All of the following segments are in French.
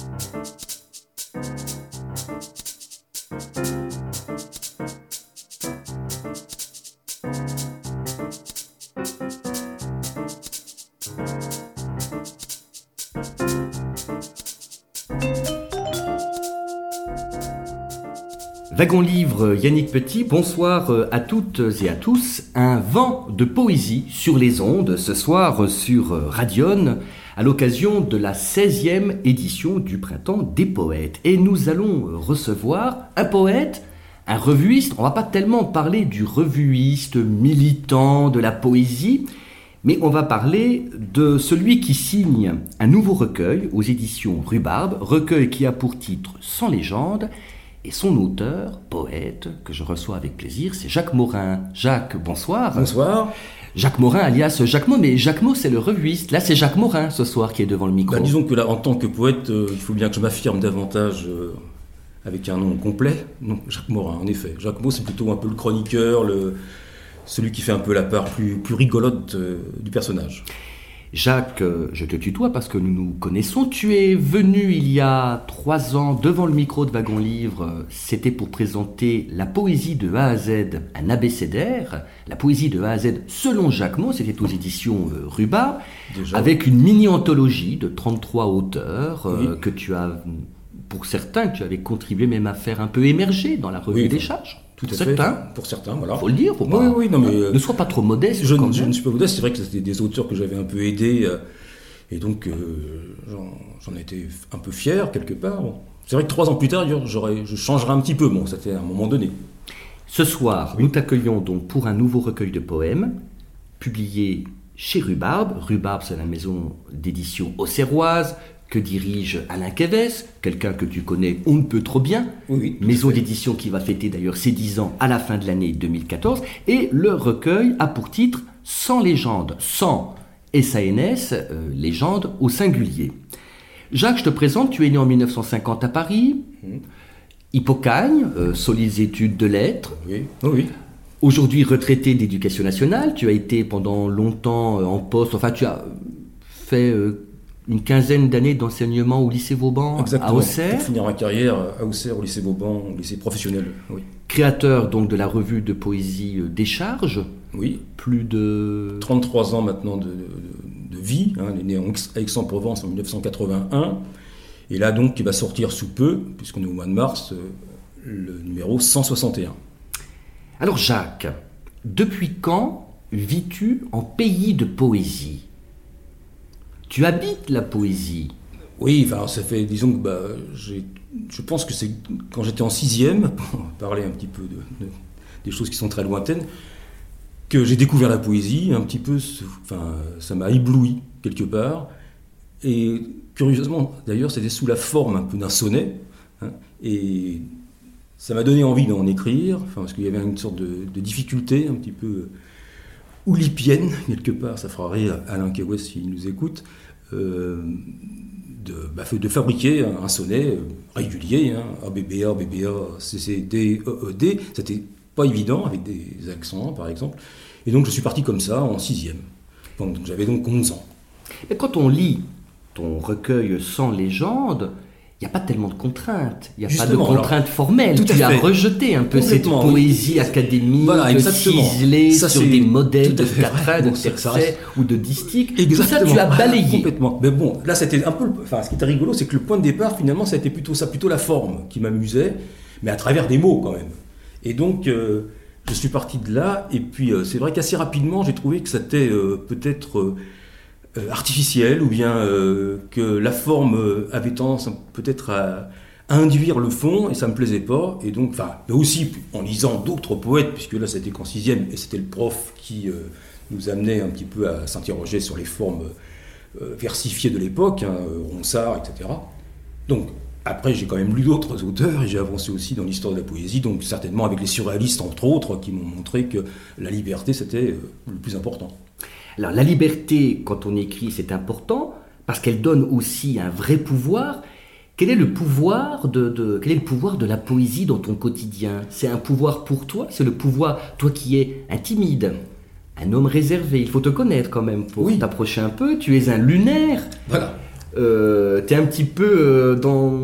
Wagon Livre, Yannick Petit, bonsoir à toutes et à tous. Un vent de poésie sur les ondes, ce soir sur Radion, à l'occasion de la 16e édition du Printemps des Poètes. Et nous allons recevoir un poète, un revuiste. On va pas tellement parler du revuiste militant de la poésie, mais on va parler de celui qui signe un nouveau recueil aux éditions Rhubarbe, recueil qui a pour titre Sans légende. Et son auteur, poète, que je reçois avec plaisir, c'est Jacques Morin. Jacques, bonsoir. Bonsoir. Jacques Morin, alias Jacques Mo, mais Jacques Mo, c'est le revuiste. Là, c'est Jacques Morin, ce soir, qui est devant le micro. Disons que là, en tant que poète, il faut bien que je m'affirme davantage avec un nom complet. Non, Jacques Morin, en effet. Jacques Mo, c'est plutôt un peu le chroniqueur, celui qui fait un peu la part plus rigolote du personnage. Jacques, je te tutoie parce que nous nous connaissons. Tu es venu il y a 3 ans devant le micro de Wagon Livre. C'était pour présenter la poésie de A à Z, un abécédaire. La poésie de A à Z selon Jacques Mo, c'était aux éditions Rhubarbe, avec une mini-anthologie de 33 auteurs que tu as, pour certains, que tu avais contribué même à faire un peu émerger dans la revue des charges. Tout à fait. Pour certains, voilà. Faut le dire, faut pas. Non, mais ne sois pas trop modeste. Je ne suis pas modeste. C'est vrai que c'était des auteurs que j'avais un peu aidés, et donc j'en étais un peu fier quelque part. Bon. C'est vrai que 3 ans plus tard, je changerai un petit peu. Bon, c'était à un moment donné. Ce soir, nous t'accueillons donc pour un nouveau recueil de poèmes publié chez Rhubarbe. Rhubarbe, c'est la maison d'édition auxerroise que dirige Alain Quévès, quelqu'un que tu connais on ne peut trop bien, maison d'édition qui va fêter d'ailleurs ses 10 ans à la fin de l'année 2014, et le recueil a pour titre Sans légende, sans S-A-N-S, légende au singulier. Jacques, je te présente, tu es né en 1950 à Paris, Hippocagne, solides études de lettres. Oui. Aujourd'hui retraité d'éducation nationale, tu as été pendant longtemps en poste, enfin tu as fait une 15aine d'années d'enseignement au lycée Vauban. Exactement, à Auxerre. Pour finir ma carrière à Auxerre, au lycée Vauban, au lycée professionnel. Oui. Créateur donc de la revue de poésie Décharge. Oui. Plus de 33 ans maintenant de vie. Il est né à Aix-en-Provence en 1981. Et là donc, il va sortir sous peu, puisqu'on est au mois de mars, le numéro 161. Alors Jacques, depuis quand vis-tu en pays de poésie ? Tu habites la poésie. Oui, enfin, ça fait, disons que je pense que c'est quand j'étais en 6e, pour parler un petit peu des choses qui sont très lointaines, que j'ai découvert la poésie, un petit peu, ça m'a ébloui quelque part. Et curieusement, d'ailleurs, c'était sous la forme un peu d'un sonnet, et ça m'a donné envie d'en écrire, parce qu'il y avait une sorte de difficulté un petit peu oulipienne, quelque part, ça fera rire Alain Quévès s'il nous écoute, de fabriquer un sonnet régulier, ABBA, BBA, CCD, EED, c'était pas évident avec des accents par exemple, et donc je suis parti comme ça en 6e, donc j'avais donc 11 ans. Et quand on lit ton recueil Sans légende, il n'y a pas tellement de contraintes, il n'y a pas de contraintes formelles. Tu as rejeté un peu cette poésie académique, ciselée sur des modèles de quatrain, de tercet ou de distique. Tout ça, tu as balayé. Complètement. Mais bon, là, c'était un peu... ce qui était rigolo, c'est que le point de départ, finalement, ça a été plutôt la forme qui m'amusait, mais à travers des mots, quand même. Et donc, je suis parti de là, et puis c'est vrai qu'assez rapidement, j'ai trouvé que c'était peut-être... artificielle, ou bien que la forme avait tendance peut-être à induire le fond, et ça me plaisait pas, et donc, mais aussi en lisant d'autres poètes, puisque là c'était qu'en 6e, et c'était le prof qui nous amenait un petit peu à s'interroger sur les formes versifiées de l'époque, Ronsard, etc. Donc, après j'ai quand même lu d'autres auteurs, et j'ai avancé aussi dans l'histoire de la poésie, donc certainement avec les surréalistes entre autres, qui m'ont montré que la liberté c'était le plus important. Alors la liberté, quand on écrit, c'est important, parce qu'elle donne aussi un vrai pouvoir. Quel est le pouvoir de la poésie dans ton quotidien ? C'est un pouvoir pour toi ? C'est le pouvoir, toi qui es un timide, un homme réservé, il faut te connaître quand même pour t'approcher un peu, tu es un lunaire. Voilà. t'es un petit peu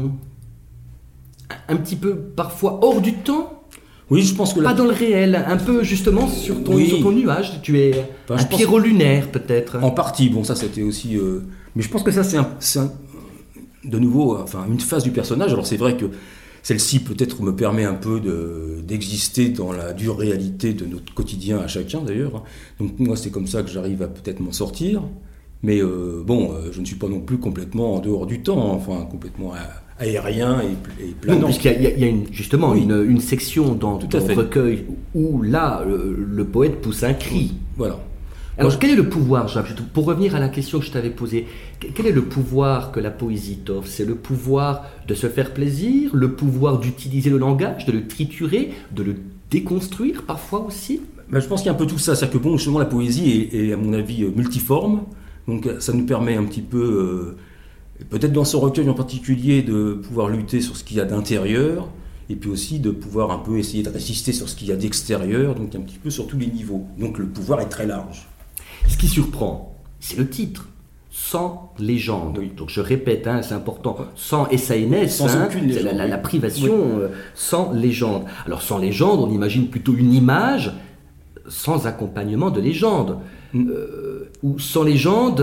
un petit peu parfois hors du temps. Oui, je pense que pas dans le réel, un peu justement sur ton nuage. Tu es un Pierrot lunaire peut-être. En partie, bon ça c'était aussi... Mais je pense que ça c'est de nouveau une phase du personnage. Alors c'est vrai que celle-ci peut-être me permet un peu d'exister dans la dure réalité de notre quotidien à chacun d'ailleurs. Donc moi c'est comme ça que j'arrive à peut-être m'en sortir. Mais je ne suis pas non plus complètement en dehors du temps, complètement aérien et planant. Non, puisqu'il y a justement une section dans ton recueil où là, le poète pousse un cri. Voilà. Alors, quel est le pouvoir, Jacques, pour revenir à la question que je t'avais posée, quel est le pouvoir que la poésie t'offre? C'est le pouvoir de se faire plaisir, le pouvoir d'utiliser le langage, de le triturer, de le déconstruire parfois aussi? Je pense qu'il y a un peu tout ça. C'est-à-dire que justement, la poésie est à mon avis multiforme. Donc ça nous permet un petit peu, peut-être dans ce recueil en particulier, de pouvoir lutter sur ce qu'il y a d'intérieur, et puis aussi de pouvoir un peu essayer de résister sur ce qu'il y a d'extérieur, donc un petit peu sur tous les niveaux. Donc le pouvoir est très large. Ce qui surprend, c'est le titre. Sans légende. Oui. Donc je répète, c'est important. Sans S-A-N-S, sans aucune légende, la privation, sans légende. Alors sans légende, on imagine plutôt une image sans accompagnement de légende. Ou sans légende,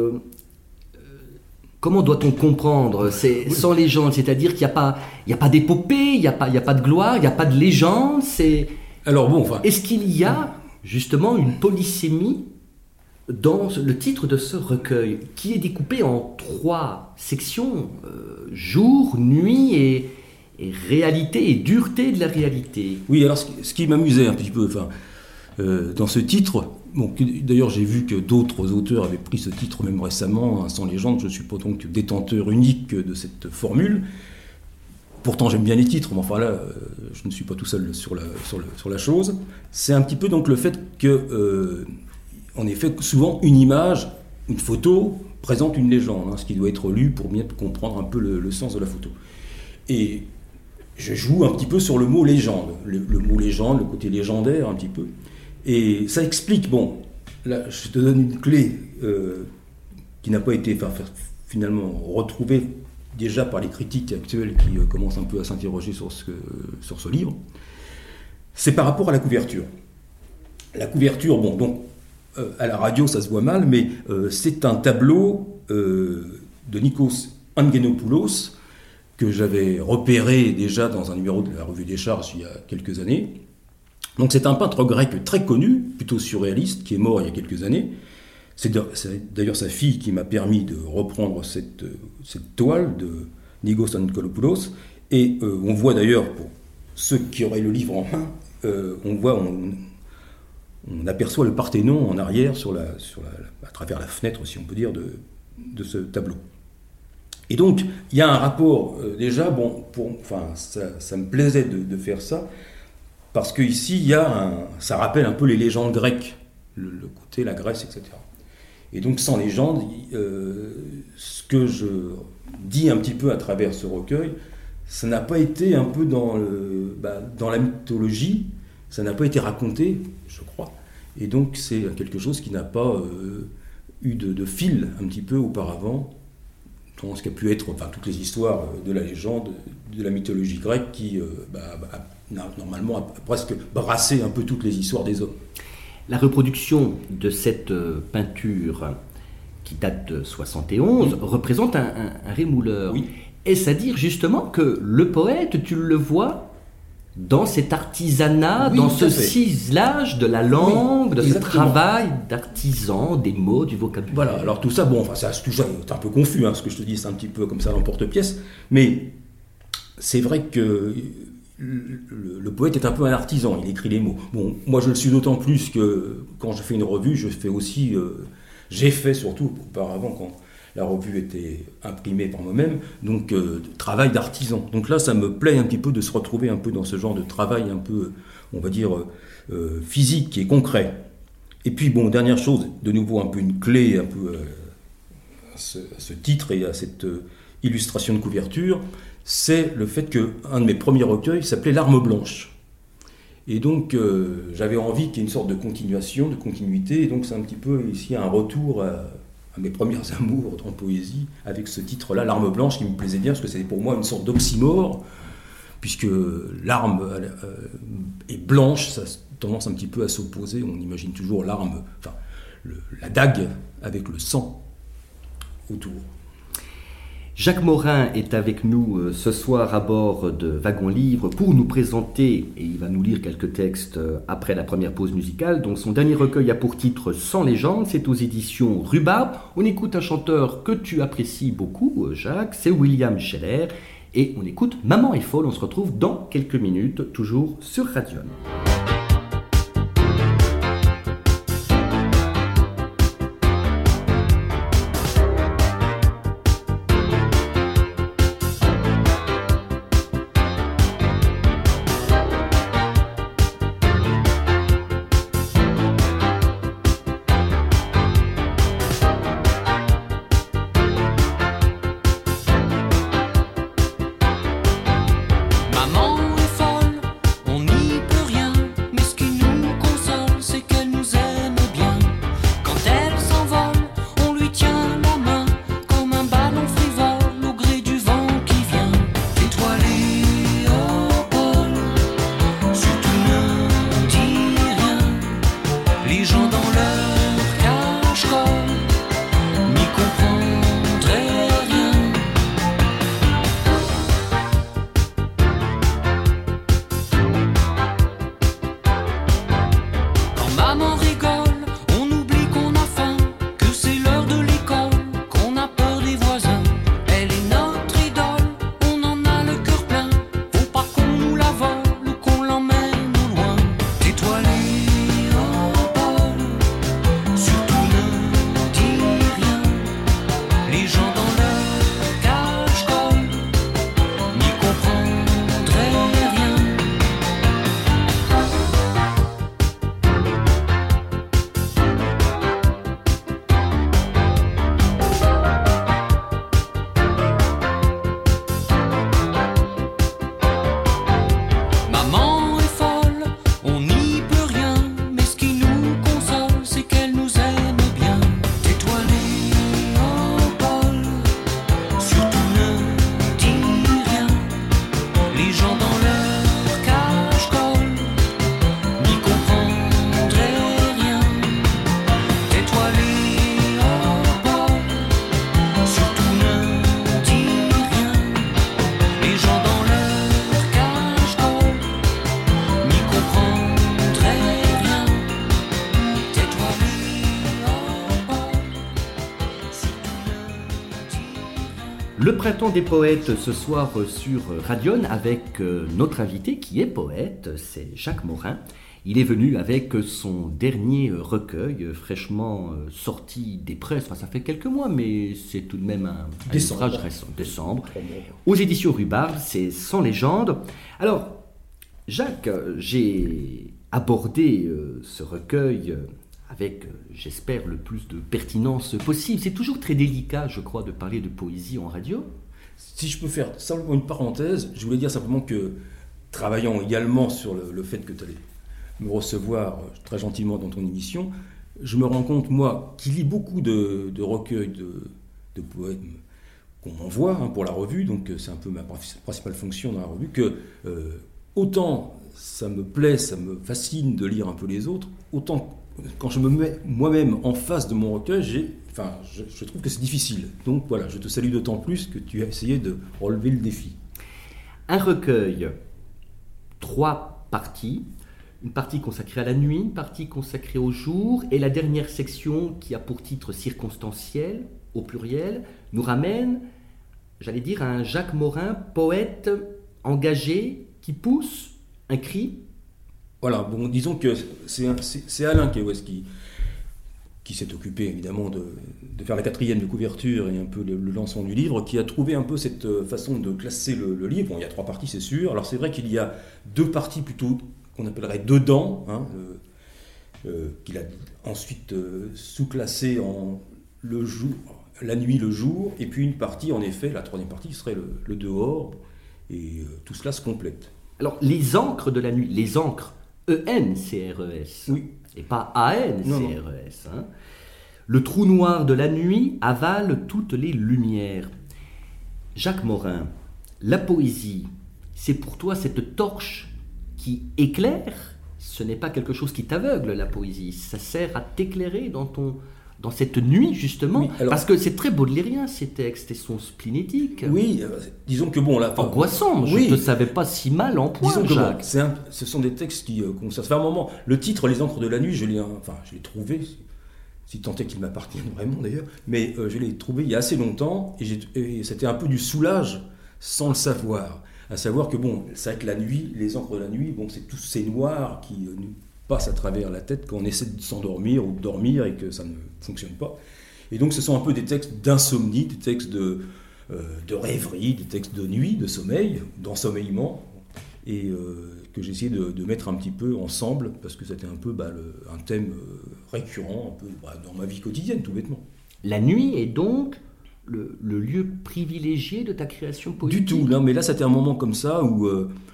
comment doit-on comprendre? C'est sans légende, c'est-à dire qu'il n'y a pas d'épopée, il n'y a pas de gloire, il n'y a pas de légende. Est-ce qu'il y a justement une polysémie dans le titre de ce recueil, qui est découpé en 3 sections, jour, nuit et réalité et dureté de la réalité? Oui, alors ce qui m'amusait un petit peu, dans ce titre, d'ailleurs j'ai vu que d'autres auteurs avaient pris ce titre même récemment, Sans légende, je ne suis pas donc détenteur unique de cette formule. Pourtant j'aime bien les titres, mais je ne suis pas tout seul sur la chose. C'est un petit peu donc le fait que, en effet, souvent une image, une photo, présente une légende, ce qui doit être lu pour bien comprendre un peu le sens de la photo. Et je joue un petit peu sur le mot légende, le mot légende, le côté légendaire un petit peu. Et ça explique, là je te donne une clé qui n'a pas été finalement retrouvée déjà par les critiques actuels qui commencent un peu à s'interroger sur ce livre. C'est par rapport à la couverture. La couverture, à la radio ça se voit mal, mais c'est un tableau de Nikos Angenopoulos que j'avais repéré déjà dans un numéro de la Revue des Charges il y a quelques années. Donc c'est un peintre grec très connu, plutôt surréaliste, qui est mort il y a quelques années. C'est d'ailleurs sa fille qui m'a permis de reprendre cette toile de Nikos Angelopoulos. Et on voit d'ailleurs, pour ceux qui auraient le livre en main, on aperçoit le Parthénon en arrière à travers la fenêtre, si on peut dire, de ce tableau. Et donc il y a un rapport déjà, ça me plaisait de faire ça. Parce qu'ici, ça rappelle un peu les légendes grecques, le côté, la Grèce, etc. Et donc, sans légende, ce que je dis un petit peu à travers ce recueil, ça n'a pas été un peu dans la mythologie, ça n'a pas été raconté, je crois. Et donc, c'est quelque chose qui n'a pas eu de fil un petit peu auparavant, dans ce qui a pu être toutes les histoires de la légende, de la mythologie grecque qui normalement a presque brassé un peu toutes les histoires des hommes. La reproduction de cette peinture qui date de 71 représente un rémouleur. Oui. Est-ce à dire justement que le poète, tu le vois dans cet artisanat, dans ce ciselage de la langue, de ce travail d'artisan, des mots, du vocabulaire? Voilà, alors tout ça, c'est un peu confus, ce que je te dis, c'est un petit peu comme ça à l'emporte-pièce, mais c'est vrai que le poète est un peu un artisan, il écrit les mots. Moi je le suis d'autant plus que quand je fais une revue, j'ai fait surtout auparavant quand la revue était imprimée par moi-même, donc travail d'artisan. Donc là ça me plaît un petit peu de se retrouver un peu dans ce genre de travail un peu, on va dire, physique et concret. Et puis dernière chose, de nouveau un peu une clé un peu à ce titre et à cette illustration de couverture, c'est le fait qu'un de mes premiers recueils s'appelait L'Arme Blanche. Et donc, j'avais envie qu'il y ait une sorte de continuité, et donc c'est un petit peu ici un retour mes premières amours en poésie avec ce titre-là, L'arme blanche, qui me plaisait bien, parce que c'était pour moi une sorte d'oxymore, puisque l'arme est blanche, ça a tendance un petit peu à s'opposer. On imagine toujours l'arme, enfin, la dague avec le sang autour. Jacques Morin est avec nous ce soir à bord de Wagon Livre pour nous présenter, et il va nous lire quelques textes après la première pause musicale. Donc son dernier recueil a pour titre Sans légende, c'est aux éditions Rhubarbe. On écoute un chanteur que tu apprécies beaucoup, Jacques, c'est William Scheller, et on écoute Maman est folle. On se retrouve dans quelques minutes, toujours sur Radion. Maman est folle, on n'y peut rien. Le printemps des poètes ce soir sur Radion avec notre invité qui est poète, c'est Jacques Morin. Il est venu avec son dernier recueil fraîchement sorti des presses, enfin ça fait quelques mois mais c'est tout de même un ouvrage récent, décembre. Aux éditions Rhubarbe, c'est Sans légende. Alors Jacques, j'ai abordé ce recueil avec, j'espère, le plus de pertinence possible. C'est toujours très délicat, je crois, de parler de poésie en radio. Si je peux faire simplement une parenthèse, je voulais dire simplement que, travaillant également sur le fait que tu allais me recevoir très gentiment dans ton émission, je me rends compte, moi, qui lis beaucoup de recueils de poèmes qu'on m'envoie pour la revue, donc c'est un peu ma principale fonction dans la revue, que autant ça me plaît, ça me fascine de lire un peu les autres, autant quand je me mets moi-même en face de mon recueil, je trouve que c'est difficile. Donc voilà, je te salue d'autant plus que tu as essayé de relever le défi. Un recueil, 3 parties. Une partie consacrée à la nuit, une partie consacrée au jour, et la dernière section qui a pour titre circonstanciel, au pluriel, nous ramène, j'allais dire, à un Jacques Morin, poète engagé, qui pousse un cri. Voilà, bon, disons que c'est Alain Kewes qui s'est occupé évidemment de faire la 4e de couverture et un peu le lancement du livre, qui a trouvé un peu cette façon de classer le livre. Bon, il y a 3 parties, c'est sûr. Alors c'est vrai qu'il y a 2 parties plutôt qu'on appellerait dedans, qu'il a ensuite sous-classé en le jour, la nuit, le jour, et puis une partie, en effet, la 3e partie serait le dehors, et tout cela se complète. Alors, les encres de la nuit, les encres, E-N-C-R-E-S, oui. Et pas A-N-C-R-E-S. Le trou noir de la nuit avale toutes les lumières. Jacques Morin, la poésie, c'est pour toi cette torche qui éclaire. Ce n'est pas quelque chose qui t'aveugle, la poésie. Ça sert à t'éclairer dans cette nuit, justement. Oui, alors- parce que c'est très baudelairien, ces textes, et sont splénétiques. Oui, disons que bon, là... Angoissant, je Oui. ne te savais pas si mal en point, Disons que bon, Jacques. ce sont des textes qui ça fait un moment. Le titre, Les Encres de la Nuit, je l'ai trouvé, si tant est qu'il m'appartienne vraiment d'ailleurs, mais je l'ai trouvé il y a assez longtemps et c'était un peu du soulage sans le savoir. À savoir que bon, c'est vrai que la nuit, les encres de la nuit, bon, c'est tous ces noirs qui nous passent à travers la tête quand on essaie de s'endormir ou de dormir et que ça ne fonctionne pas. Et donc ce sont un peu des textes d'insomnie, des textes de rêverie, des textes de nuit, de sommeil, d'ensommeillement, et que j'ai essayé de mettre un petit peu ensemble, parce que c'était un peu un thème récurrent un peu, dans ma vie quotidienne, tout bêtement. La nuit est donc le lieu privilégié de ta création poétique. Du tout, non, mais là c'était un moment comme ça où,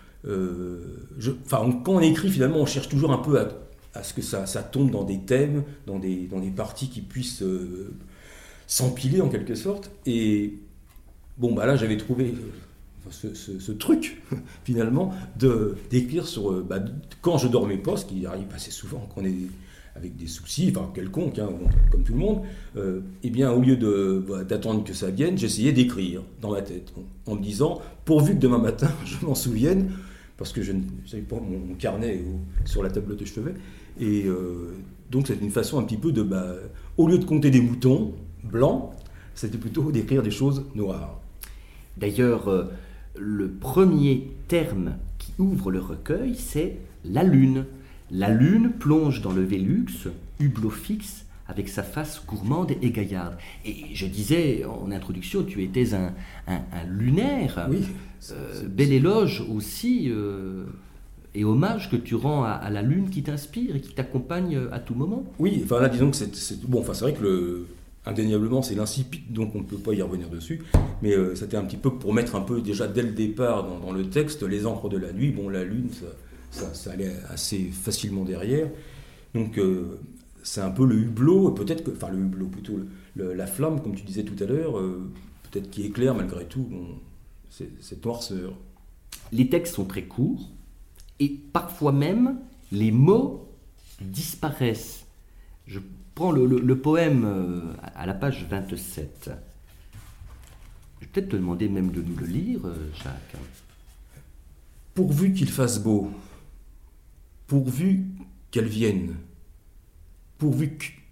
quand on écrit finalement, on cherche toujours un peu à ce que ça tombe dans des thèmes, dans des parties qui puissent s'empiler en quelque sorte. Et bon, là j'avais trouvé ce truc finalement d'écrire sur quand je dormais pas, ce qui arrive assez souvent quand on est avec des soucis, quelconques, comme tout le monde, eh bien, au lieu d'attendre que ça vienne, j'essayais d'écrire dans ma tête, en me disant, pourvu que demain matin, je m'en souvienne, parce que je n'avais pas mon carnet sur la table de chevet, et donc c'est une façon un petit peu au lieu de compter des moutons blancs, c'était plutôt d'écrire des choses noires. D'ailleurs, le premier terme qui ouvre le recueil, c'est la lune. La lune plonge dans le Vélux, hublot fixe, avec sa face gourmande et gaillarde. Et je disais en introduction, tu étais un lunaire. Oui. Bel éloge aussi et hommage que tu rends à la lune qui t'inspire et qui t'accompagne à tout moment. Oui, là disons que c'est vrai que indéniablement c'est l'incipit, donc on ne peut pas y revenir dessus, mais c'était un petit peu pour mettre un peu déjà dès le départ dans le texte les encres de la nuit. Bon, la lune, ça allait assez facilement derrière, donc c'est un peu le hublot, peut-être que, le hublot plutôt, la flamme, comme tu disais tout à l'heure, peut-être qui éclaire malgré tout cette noirceur. Les textes sont très courts et parfois même les mots disparaissent. Je prends le poème à la page 27. Je vais peut-être te demander même de nous le lire, Jacques. Pourvu qu'il fasse beau, pourvu qu'elle vienne, pourvu.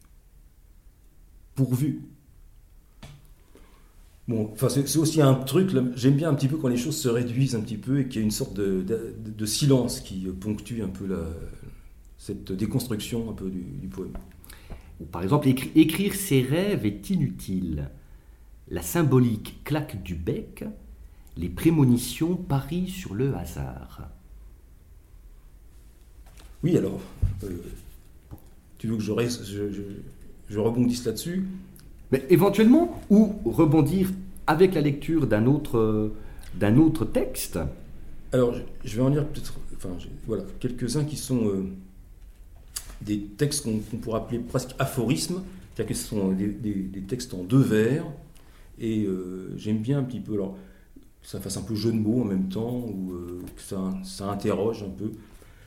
Bon, c'est aussi un truc, là, j'aime bien un petit peu quand les choses se réduisent un petit peu et qu'il y a une sorte de silence qui ponctue un peu cette déconstruction un peu du poème. Ou par exemple, écrire ses rêves est inutile. La symbolique claque du bec, les prémonitions parient sur le hasard. Oui, alors, tu veux que je rebondisse là-dessus ? Mais éventuellement, ou rebondir avec la lecture d'un autre texte. Alors, je vais en lire peut-être, quelques-uns qui sont des textes qu'on pourrait appeler presque aphorismes, c'est-à-dire que ce sont des textes en deux vers, et j'aime bien un petit peu, alors, que ça fasse un peu jeu de mots en même temps, ou que ça interroge un peu.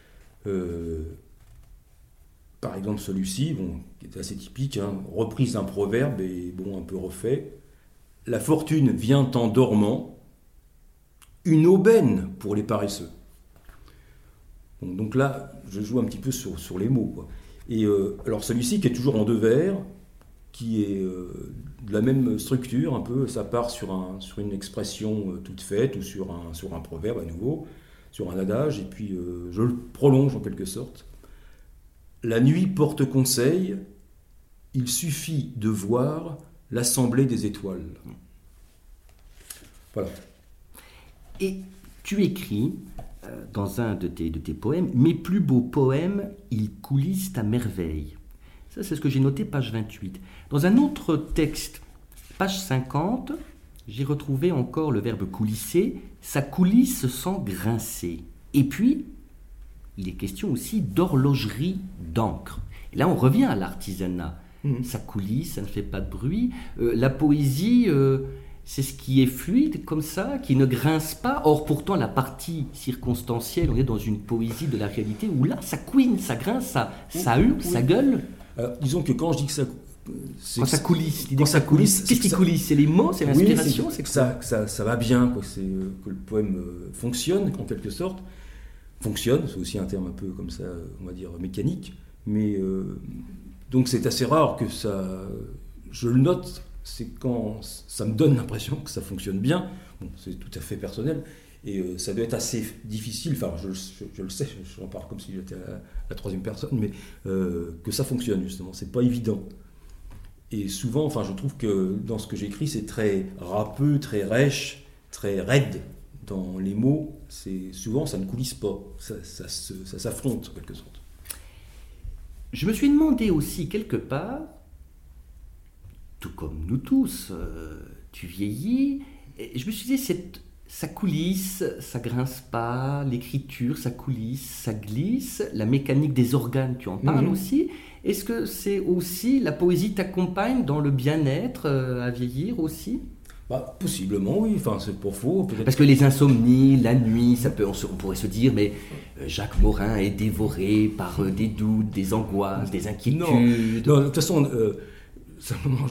Par exemple, celui-ci, qui est assez typique, reprise d'un proverbe et un peu refait. La fortune vient en dormant, une aubaine pour les paresseux. Bon, donc là, je joue un petit peu sur les mots, quoi. Et alors celui-ci qui est toujours en deux vers, qui est de la même structure, un peu, ça part sur une expression toute faite ou sur un proverbe à nouveau, sur un adage, et puis je le prolonge en quelque sorte. La nuit porte conseil, il suffit de voir l'assemblée des étoiles. Voilà. Et tu écris dans un de tes poèmes, mes plus beaux poèmes, ils coulissent à merveille. Ça, c'est ce que j'ai noté, page 28. Dans un autre texte, page 50, j'ai retrouvé encore le verbe coulisser, ça coulisse sans grincer. Et puis, il est question aussi d'horlogerie d'encre. Et là, on revient à l'artisanat. ça coulisse, ça ne fait pas de bruit. La poésie, c'est ce qui est fluide comme ça, qui ne grince pas. Or, pourtant, la partie circonstancielle, on est dans une poésie de la réalité où là, ça couine, ça grince, ça hurle, ça gueule. Alors, disons que quand je dis que ça... Quand ça coulisse, quand ça coulisse, qu'est-ce qui coulisse? C'est les mots, c'est l'inspiration, oui, c'est que ça va bien, quoi. C'est que le poème fonctionne en quelque sorte. Fonctionne, c'est aussi un terme un peu comme ça, on va dire mécanique. Mais donc c'est assez rare que ça. Je le note, c'est quand ça me donne l'impression que ça fonctionne bien. Bon, c'est tout à fait personnel. Et ça doit être assez difficile, enfin je le sais, j'en parle comme si j'étais la troisième personne, mais que ça fonctionne justement, c'est pas évident. Et souvent, enfin, je trouve que dans ce que j'écris, c'est très râpeux, très rêche, très raide dans les mots. Souvent, ça ne coulisse pas, ça s'affronte en quelque sorte. Je me suis demandé aussi quelque part, tout comme nous tous, tu vieillis, et je me suis dit, ça coulisse, ça grince pas, l'écriture, ça coulisse, ça glisse, la mécanique des organes, tu en parles aussi. Est-ce que c'est aussi, la poésie t'accompagne dans le bien-être à vieillir aussi? Possiblement, oui, enfin, c'est pas faux. Peut-être. Parce que les insomnies, la nuit, on pourrait se dire, mais Jacques Morin est dévoré par des doutes, des angoisses, des inquiétudes. Non, de toute façon, simplement,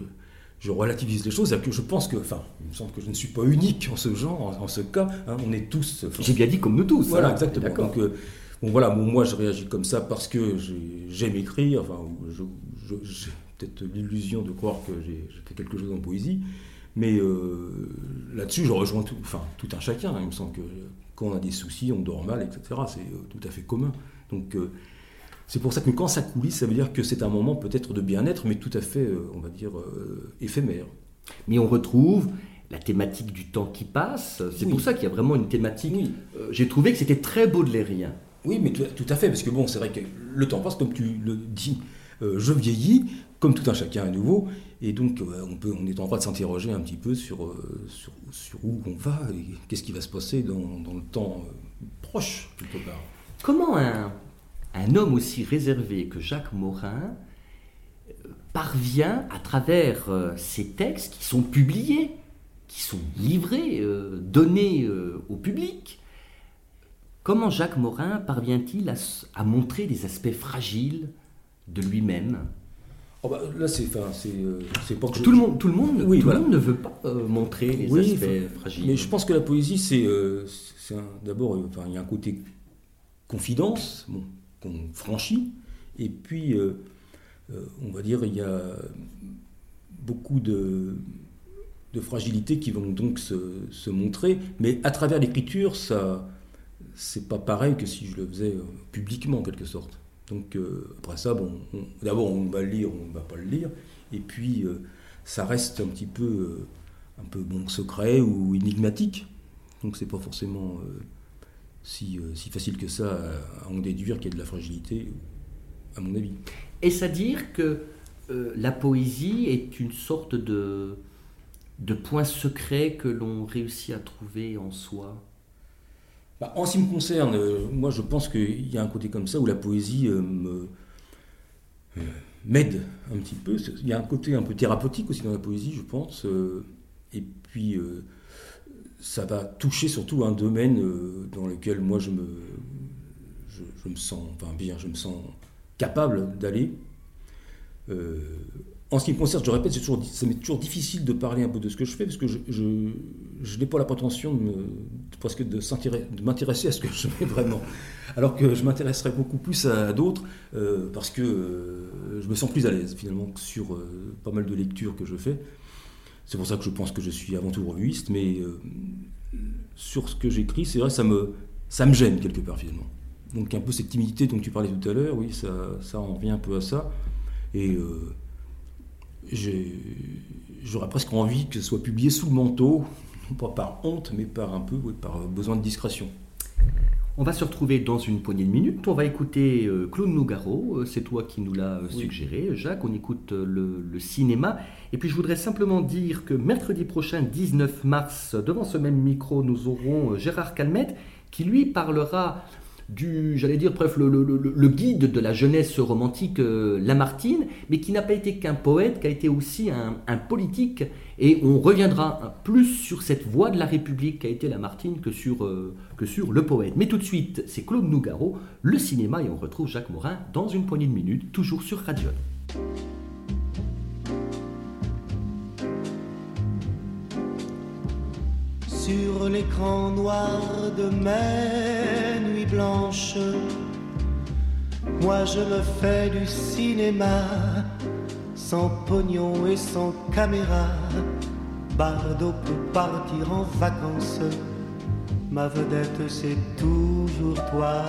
je relativise les choses, que je pense que, enfin, il me semble que je ne suis pas unique en ce genre, en ce cas, hein, on est tous... J'ai bien dit comme nous tous. Voilà, hein, exactement. D'accord. Donc, voilà, moi je réagis comme ça parce que j'aime écrire, enfin, j'ai peut-être l'illusion de croire que j'ai fait quelque chose en poésie, mais là-dessus je rejoins tout un chacun, hein. Il me semble que quand on a des soucis, on dort mal, etc., c'est tout à fait commun. Donc c'est pour ça que quand ça coulisse, ça veut dire que c'est un moment peut-être de bien-être, mais tout à fait, on va dire, éphémère. Mais on retrouve la thématique du temps qui passe, c'est pour ça qu'il y a vraiment une thématique. Oui. J'ai trouvé que c'était très baudelairien. Oui, mais tout à fait, parce que bon, c'est vrai que le temps passe, comme tu le dis, je vieillis, comme tout un chacun à nouveau, et donc on est en droit de s'interroger un petit peu sur où on va, et qu'est-ce qui va se passer dans le temps proche, quelque part. Comment un homme aussi réservé que Jacques Morin parvient, à travers ses textes qui sont publiés, qui sont livrés, donnés au public, comment Jacques Morin parvient-il à montrer des aspects fragiles de lui-même? Là, c'est pas que tout le monde ne veut pas montrer les aspects fragiles. Mais je pense que la poésie, d'abord, il y a un côté confidence, bon, qu'on franchit, et puis, on va dire, il y a beaucoup de fragilités qui vont donc se montrer, mais à travers l'écriture, c'est pas pareil que si je le faisais publiquement, en quelque sorte. Donc après ça, bon, d'abord on va le lire, on ne va pas le lire, et puis ça reste un petit peu bon, secret ou énigmatique. Donc c'est pas forcément si facile que ça à en déduire qu'il y a de la fragilité, à mon avis. Est-ce à dire que la poésie est une sorte de point secret que l'on réussit à trouver en soi? En ce qui me concerne, moi je pense qu'il y a un côté comme ça où la poésie m'aide un petit peu. Il y a un côté un peu thérapeutique aussi dans la poésie, je pense. Et puis ça va toucher surtout un domaine dans lequel moi je me sens bien, je me sens capable d'aller. En ce qui me concerne, je répète, ça m'est toujours difficile de parler un peu de ce que je fais, parce que je n'ai pas la prétention de m'intéresser à ce que je fais vraiment. Alors que je m'intéresserais beaucoup plus à d'autres, parce que je me sens plus à l'aise finalement sur pas mal de lectures que je fais. C'est pour ça que je pense que je suis avant tout revuiste, mais sur ce que j'écris, c'est vrai, ça me gêne quelque part finalement. Donc un peu cette timidité dont tu parlais tout à l'heure, oui, ça en revient un peu à ça. Et j'aurais presque envie que ce soit publié sous le manteau, non pas par honte, mais par besoin de discrétion. On va se retrouver dans une poignée de minutes. On va écouter Claude Nougaro. C'est toi qui nous l'as suggéré, Jacques. On écoute le cinéma. Et puis je voudrais simplement dire que mercredi prochain, 19 mars, devant ce même micro, nous aurons Gérard Calmette qui lui parlera j'allais dire, bref, le guide de la jeunesse romantique Lamartine, mais qui n'a pas été qu'un poète, qui a été aussi un politique. Et on reviendra plus sur cette voie de la République qu'a été Lamartine que sur le poète. Mais tout de suite, c'est Claude Nougaro, le cinéma, et on retrouve Jacques Morin dans une poignée de minutes, toujours sur Radion. Sur l'écran noir de mes nuits blanches, moi je me fais du cinéma, sans pognon et sans caméra. Bardot peut partir en vacances, ma vedette c'est toujours toi.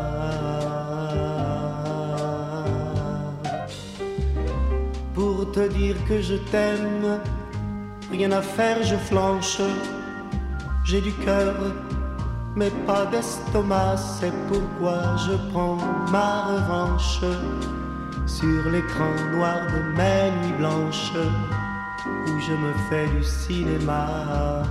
Pour te dire que je t'aime, rien à faire, je flanche. J'ai du cœur, mais pas d'estomac, c'est pourquoi je prends ma revanche sur l'écran noir de mes nuits blanches, où je me fais du cinéma.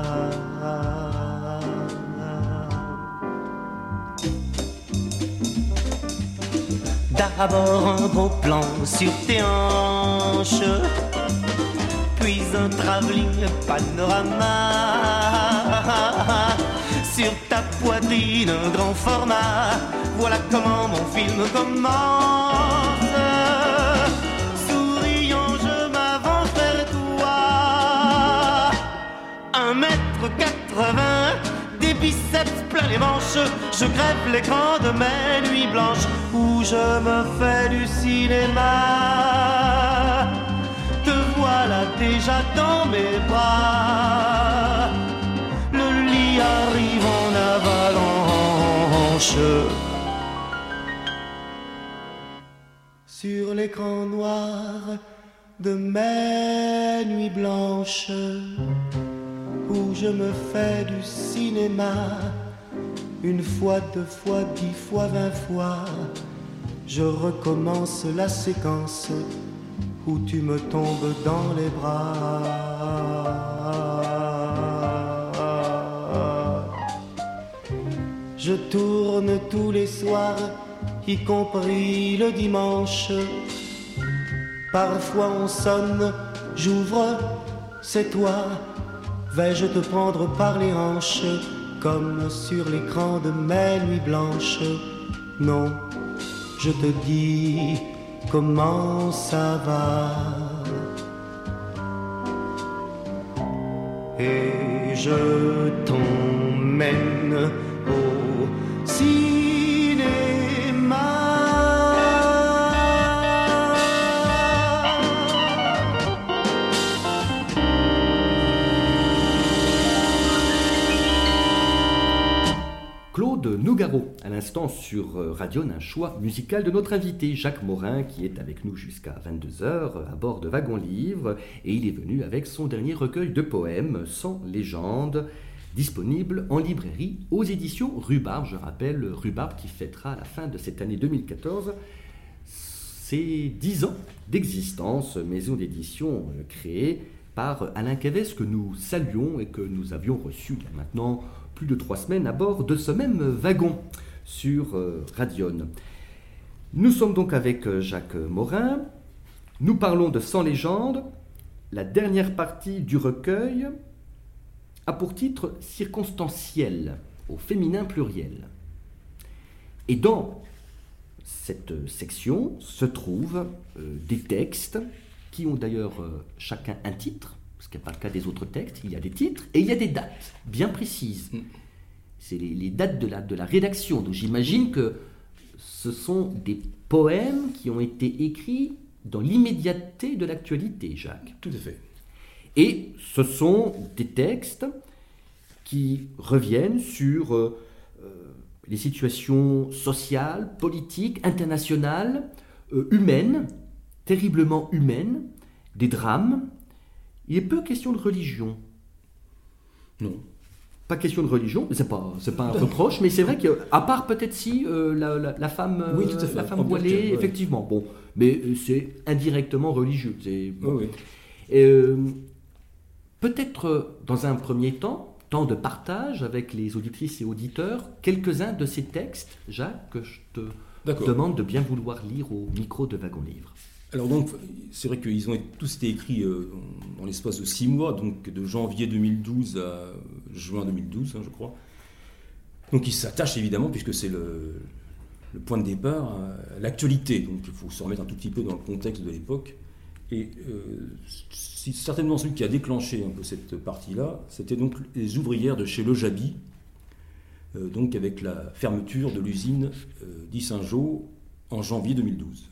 D'abord un gros plan sur tes hanches, puis un travelling panorama. Sur ta poitrine, un grand format. Voilà comment mon film commence. Souriant, je m'avance vers toi. 1m80, des biceps plein les manches. Je crève l'écran de mes nuits blanches, où je me fais du cinéma. Te voilà déjà dans mes bras. Le lit arrive en avalanche. Sur l'écran noir de mes nuits blanches, où je me fais du cinéma. Une fois, 2 fois, 10 fois, 20 fois, je recommence la séquence où tu me tombes dans les bras. Je tourne tous les soirs, y compris le dimanche. Parfois on sonne, j'ouvre, c'est toi. Vais-je te prendre par les hanches, comme sur l'écran de mes nuits blanches? Non, je te dis comment ça va. Et je t'emmène au cinéma. Claude Nougaro, à l'instant sur Radion, un choix musical de notre invité Jacques Morin, qui est avec nous jusqu'à 22h à bord de Wagon Livre, et il est venu avec son dernier recueil de poèmes, Sans légende, disponible en librairie aux éditions Rhubarbe. Je rappelle, Rhubarbe qui fêtera à la fin de cette année 2014 ses 10 ans d'existence, maison d'édition créée par Alain Cavès, que nous saluons et que nous avions reçu il y a maintenant plus de 3 semaines à bord de ce même wagon sur Radion. Nous sommes donc avec Jacques Morin. Nous parlons de Sans légende. La dernière partie du recueil a pour titre Circonstanciel, au féminin pluriel. Et dans cette section se trouvent des textes qui ont d'ailleurs chacun un titre, ce qui n'est pas le cas des autres textes. Il y a des titres et il y a des dates bien précises. C'est les dates de la rédaction. Donc j'imagine que ce sont des poèmes qui ont été écrits dans l'immédiateté de l'actualité, Jacques. Tout à fait. Et ce sont des textes qui reviennent sur les situations sociales, politiques, internationales, humaines, terriblement humaines, des drames. Il est peu question de religion. Non. Pas question de religion, mais c'est pas un reproche, mais c'est vrai qu'à part peut-être si la femme, oui, tout à fait. La femme voilée, ouais. effectivement, bon, mais c'est indirectement religieux. C'est, bon. Oui. Peut-être dans un premier temps, temps de partage avec les auditrices et auditeurs quelques-uns de ces textes, Jacques, que je te demande de bien vouloir lire au micro de Wagon Livre. Alors donc, c'est vrai qu'ils ont tous été écrits dans l'espace de 6 mois, donc de janvier 2012 à juin 2012, je crois. Donc ils s'attachent évidemment, puisque c'est le point de départ, à l'actualité. Donc il faut se remettre un tout petit peu dans le contexte de l'époque. Et certainement celui qui a déclenché un peu cette partie-là, c'était donc les ouvrières de chez Le Jaby, donc avec la fermeture de l'usine d'Yssingeau en janvier 2012.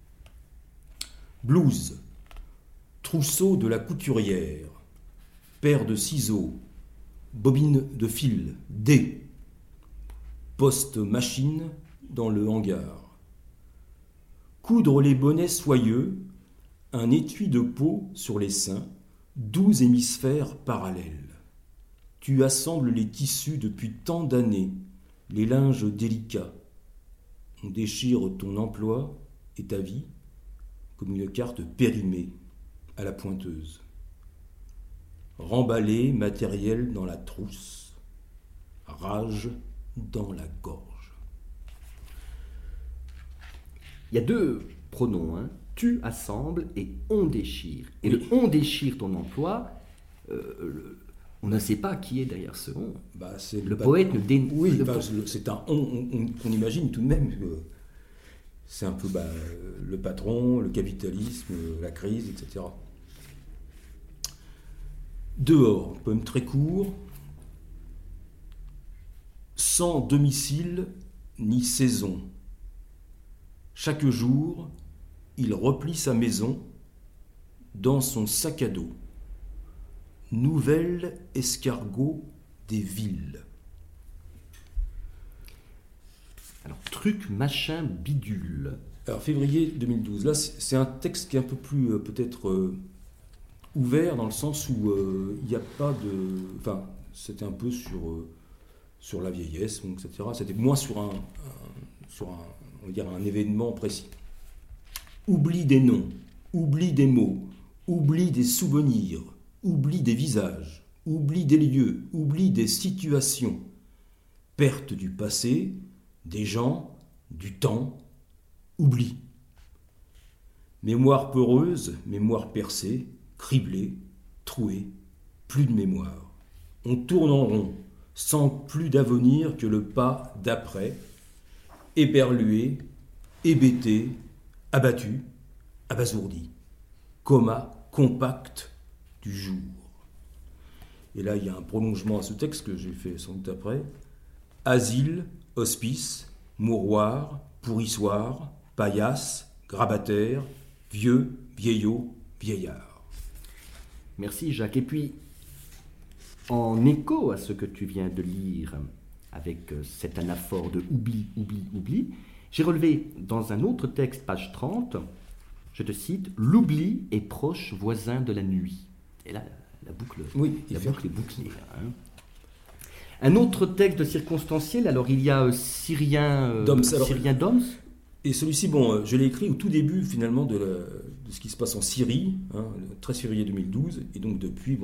Blues, trousseau de la couturière, paire de ciseaux, bobine de fil, dés, poste-machine dans le hangar. Coudre les bonnets soyeux, un étui de peau sur les seins, 12 hémisphères parallèles. Tu assembles les tissus depuis tant d'années, les linges délicats. On déchire ton emploi et ta vie comme une carte périmée à la pointeuse. Remballé, matériel dans la trousse, rage dans la gorge. Il y a 2 pronoms, tu assembles et on déchire. Et le on déchire ton emploi, on ne sait pas qui est derrière ce on. C'est le poète ne dénonce. Oui, c'est un on qu'on imagine tout de même. C'est un peu le patron, le capitalisme, la crise, etc. Dehors, poème très court, sans domicile ni saison. Chaque jour, il replie sa maison dans son sac à dos. Nouvel escargot des villes. Alors, truc, machin, bidule. Alors, février 2012. Là, c'est un texte qui est un peu plus, peut-être, ouvert, dans le sens où il n'y a pas de... Enfin, c'était un peu sur la vieillesse, etc. C'était moins sur un on va dire, un événement précis. Oubli des noms, oubli des mots, oubli des souvenirs, oubli des visages, oubli des lieux, oubli des situations, perte du passé, des gens, du temps, oubli. Mémoire peureuse, mémoire percée, criblée, trouée, plus de mémoire. On tourne en rond, sans plus d'avenir que le pas d'après, éberlué, hébété, abattu, abasourdi, coma compact du jour. Et là, il y a un prolongement à ce texte que j'ai fait sans doute après. Asile, hospice, mouroir, pourrissoir, paillasse, grabataire, vieux, vieillot, vieillard. Merci Jacques. Et puis, en écho à ce que tu viens de lire, avec cet anaphore de oubli, oubli, oubli, j'ai relevé dans un autre texte, page 30, je te cite, « L'oubli est proche voisin de la nuit ». Et là, la boucle est bouclée. Un autre texte de circonstanciel, alors il y a Syrien Doms. Et celui-ci, je l'ai écrit au tout début finalement de ce qui se passe en Syrie, le 13 février 2012, et donc depuis,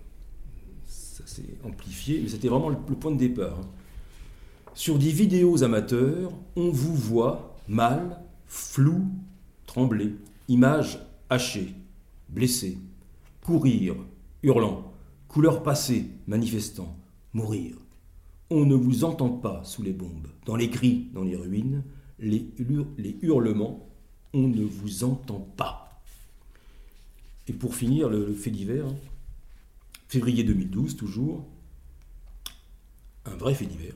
ça s'est amplifié, mais c'était vraiment le point de départ. Sur des vidéos amateurs, on vous voit mal, flou, trembler, images hachées, blessées, courir, hurlant, couleur passée, manifestant, mourir. On ne vous entend pas sous les bombes, dans les cris, dans les ruines, les hurlements, on ne vous entend pas. Et pour finir, le fait divers, février 2012 toujours, un vrai fait divers.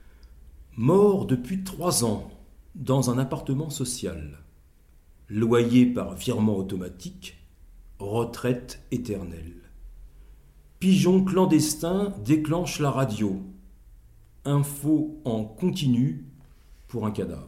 Mort depuis 3 ans, dans un appartement social. Loyer par virement automatique, retraite éternelle. Pigeon clandestin déclenche la radio. Info en continu pour un cadavre.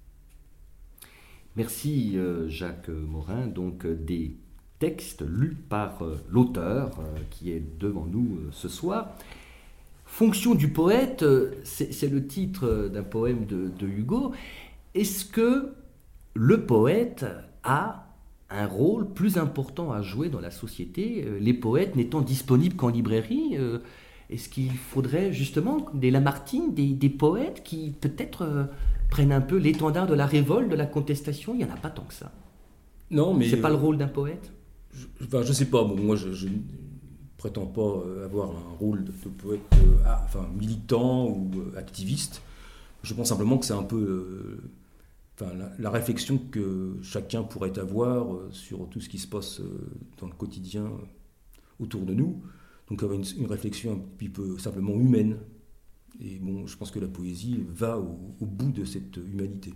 Merci Jacques Morin, donc des textes lus par l'auteur qui est devant nous ce soir. Fonction du poète, c'est le titre d'un poème de Hugo. Est-ce que le poète a un rôle plus important à jouer dans la société, les poètes n'étant disponibles qu'en librairie, Est-ce qu'il faudrait justement des Lamartine, des poètes qui peut-être prennent un peu l'étendard de la révolte, de la contestation? Il n'y en a pas tant que ça. Non, mais C'est pas le rôle d'un poète? je sais pas. Bon, moi, je ne prétends pas avoir un rôle de poète militant ou activiste. Je pense simplement que c'est un peu la réflexion que chacun pourrait avoir sur tout ce qui se passe dans le quotidien autour de nous. Donc avoir une réflexion un petit peu simplement humaine. Et bon, je pense que la poésie va au bout de cette humanité.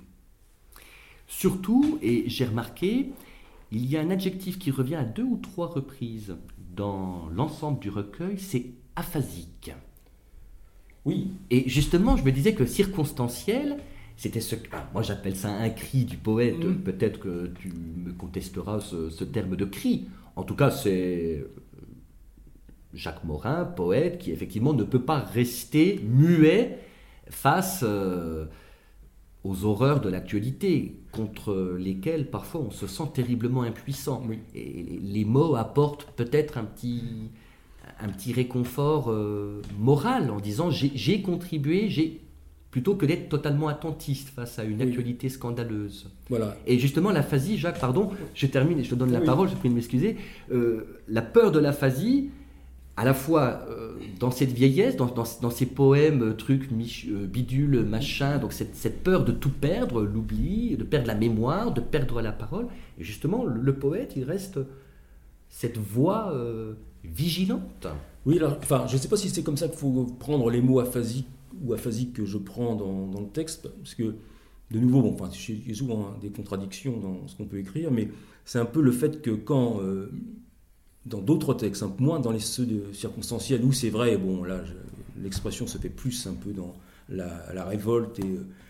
Surtout, et j'ai remarqué, il y a un adjectif qui revient à 2 ou 3 reprises dans l'ensemble du recueil, c'est aphasique. Oui. Et justement, je me disais que circonstanciel, c'était moi j'appelle ça un cri du poète. Peut-être que tu me contesteras ce terme de cri. En tout cas, c'est Jacques Morin, poète, qui effectivement ne peut pas rester muet face aux horreurs de l'actualité, contre lesquelles parfois on se sent terriblement impuissant. Oui. Et les mots apportent peut-être un petit réconfort moral en disant j'ai contribué, plutôt que d'être totalement attentiste face à une actualité scandaleuse. Voilà. Et justement, l'aphasie, Jacques, pardon, je termine et je te donne la parole, je prie de m'excuser. La peur de l'aphasie, à la fois dans cette vieillesse, dans ces poèmes, trucs, bidules, machin, donc cette peur de tout perdre, l'oubli, de perdre la mémoire, de perdre la parole. Et justement, le poète, il reste cette voix vigilante. Oui, alors, je ne sais pas si c'est comme ça qu'il faut prendre les mots aphasiques ou aphasiques que je prends dans le texte, parce que, de nouveau, il y a souvent des contradictions dans ce qu'on peut écrire, mais c'est un peu le fait que quand... dans d'autres textes, moins dans ceux circonstanciels, où c'est vrai, bon, là, l'expression se fait plus un peu dans la révolte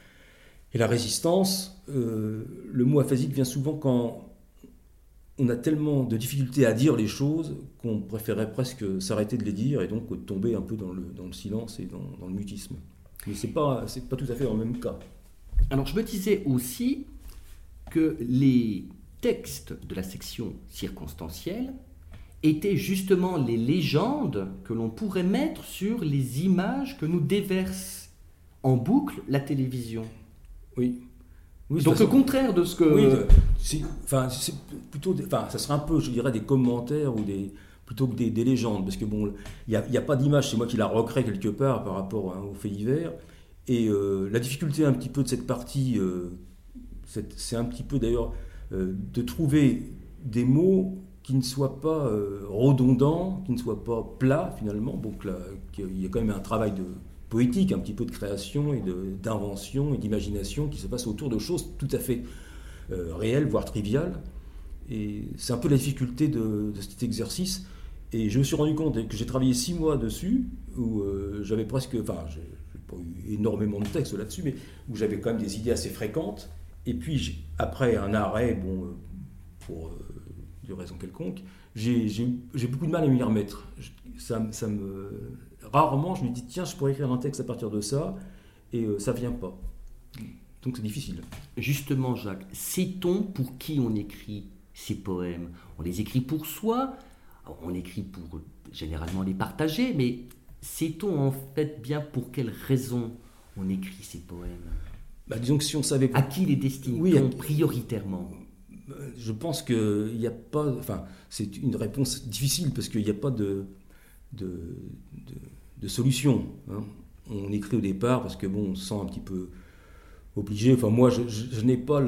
et la résistance. Le mot aphasique vient souvent quand on a tellement de difficultés à dire les choses qu'on préférait presque s'arrêter de les dire et donc tomber un peu dans le silence et dans le mutisme. Mais c'est pas tout à fait dans le même cas. Alors, je me disais aussi que les textes de la section circonstancielle étaient justement les légendes que l'on pourrait mettre sur les images que nous déverse en boucle la télévision. Oui. Donc le contraire de ce que... Oui, c'est plutôt... ça serait un peu, je dirais, des commentaires plutôt que des légendes, parce que bon, il n'y a pas d'image, c'est moi qui la recrée quelque part par rapport aux faits divers. Et la difficulté un petit peu de cette partie, c'est un petit peu d'ailleurs de trouver des mots qui ne soient pas redondants, qui ne soient pas plats finalement. Donc là, il y a quand même un travail poétique, un petit peu de création et d'invention et d'imagination qui se passe autour de choses tout à fait réelles, voire triviales. Et c'est un peu la difficulté de cet exercice. Et je me suis rendu compte que j'ai travaillé 6 mois dessus, où j'avais presque... j'ai pas eu énormément de textes là-dessus, mais où j'avais quand même des idées assez fréquentes. Et puis, après un arrêt, pour... de raison quelconque, j'ai beaucoup de mal à m'y remettre. Rarement, je me dis, tiens, je pourrais écrire un texte à partir de ça, et ça vient pas. Donc c'est difficile. Justement, Jacques, sait-on pour qui on écrit ces poèmes? On les écrit pour soi, on écrit pour généralement les partager, mais sait-on en fait bien pour quelles raisons on écrit ces poèmes? Disons que si on savait... À qui les destine-t-on prioritairement? Je pense qu'il n'y a pas... c'est une réponse difficile parce qu'il n'y a pas de solution. Hein. On écrit au départ parce que on se sent un petit peu obligé. Moi, je n'ai pas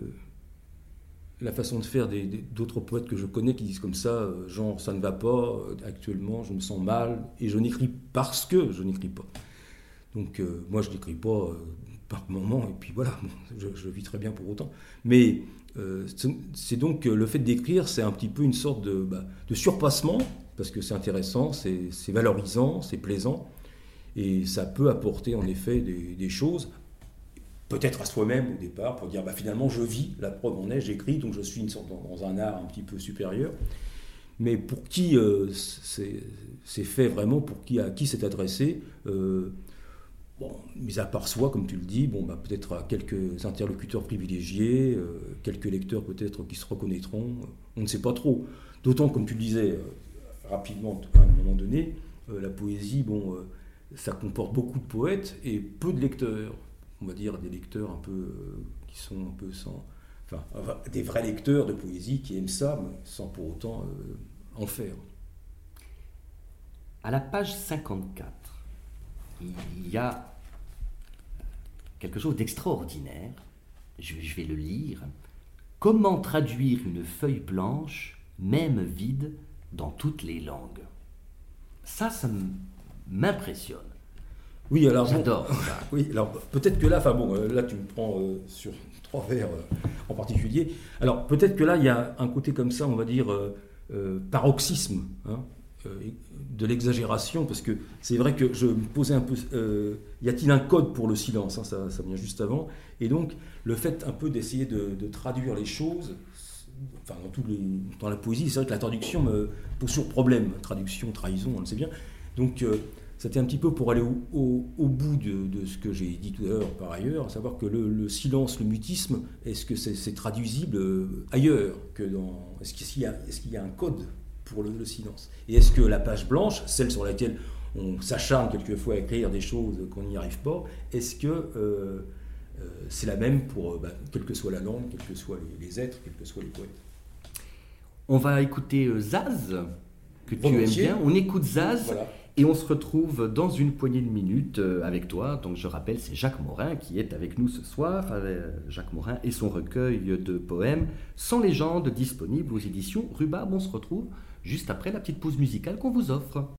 la façon de faire d'autres poètes que je connais qui disent comme ça, genre ça ne va pas, actuellement je me sens mal, et je n'écris parce que je n'écris pas. Donc moi je n'écris pas par moment, et puis voilà, je vis très bien pour autant. Mais c'est donc le fait d'écrire, c'est un petit peu une sorte de surpassement, parce que c'est intéressant, c'est valorisant, c'est plaisant, et ça peut apporter en effet des choses, peut-être à soi-même au départ, pour dire finalement je vis, la preuve en est, j'écris, donc je suis une sorte dans un art un petit peu supérieur. Mais pour qui c'est fait vraiment, à qui c'est adressé, mis à part soi, comme tu le dis, peut-être à quelques interlocuteurs privilégiés, quelques lecteurs peut-être qui se reconnaîtront, on ne sait pas trop. D'autant, comme tu le disais rapidement à un moment donné, la poésie, ça comporte beaucoup de poètes et peu de lecteurs. On va dire des lecteurs un peu qui sont un peu sans... Enfin, des vrais lecteurs de poésie qui aiment ça, mais sans pour autant en faire. À la page 54, il y a quelque chose d'extraordinaire. Je vais le lire. Comment traduire une feuille blanche, même vide, dans toutes les langues? Ça m'impressionne. Oui, alors j'adore. Oui, alors peut-être que là, là tu me prends sur 3 vers en particulier. Alors peut-être que là il y a un côté comme ça, on va dire paroxysme, de l'exagération, parce que c'est vrai que je me posais un peu. Y a-t-il un code pour le silence, ça vient juste avant, et donc le fait un peu d'essayer de traduire les choses. Enfin, dans la poésie, c'est vrai que la traduction me pose toujours problème. Traduction, trahison, on le sait bien. Donc c'était un petit peu pour aller au bout de ce que j'ai dit tout à l'heure par ailleurs, à savoir que le silence, le mutisme, est-ce que c'est traduisible ailleurs que dans... Est-ce qu'il y a un code pour le silence? Et est-ce que la page blanche, celle sur laquelle on s'acharne quelquefois à écrire des choses qu'on n'y arrive pas, est-ce que c'est la même pour quelle que soit la langue, quels que soient les êtres, quels que soient les poètes? On va écouter Zaz, que tu aimes bien. On écoute Zaz. Voilà. Et on se retrouve dans une poignée de minutes avec toi. Donc je rappelle, c'est Jacques Morin qui est avec nous ce soir. Jacques Morin et son recueil de poèmes Sans légende, disponible aux éditions Rhubarbe. On se retrouve juste après la petite pause musicale qu'on vous offre.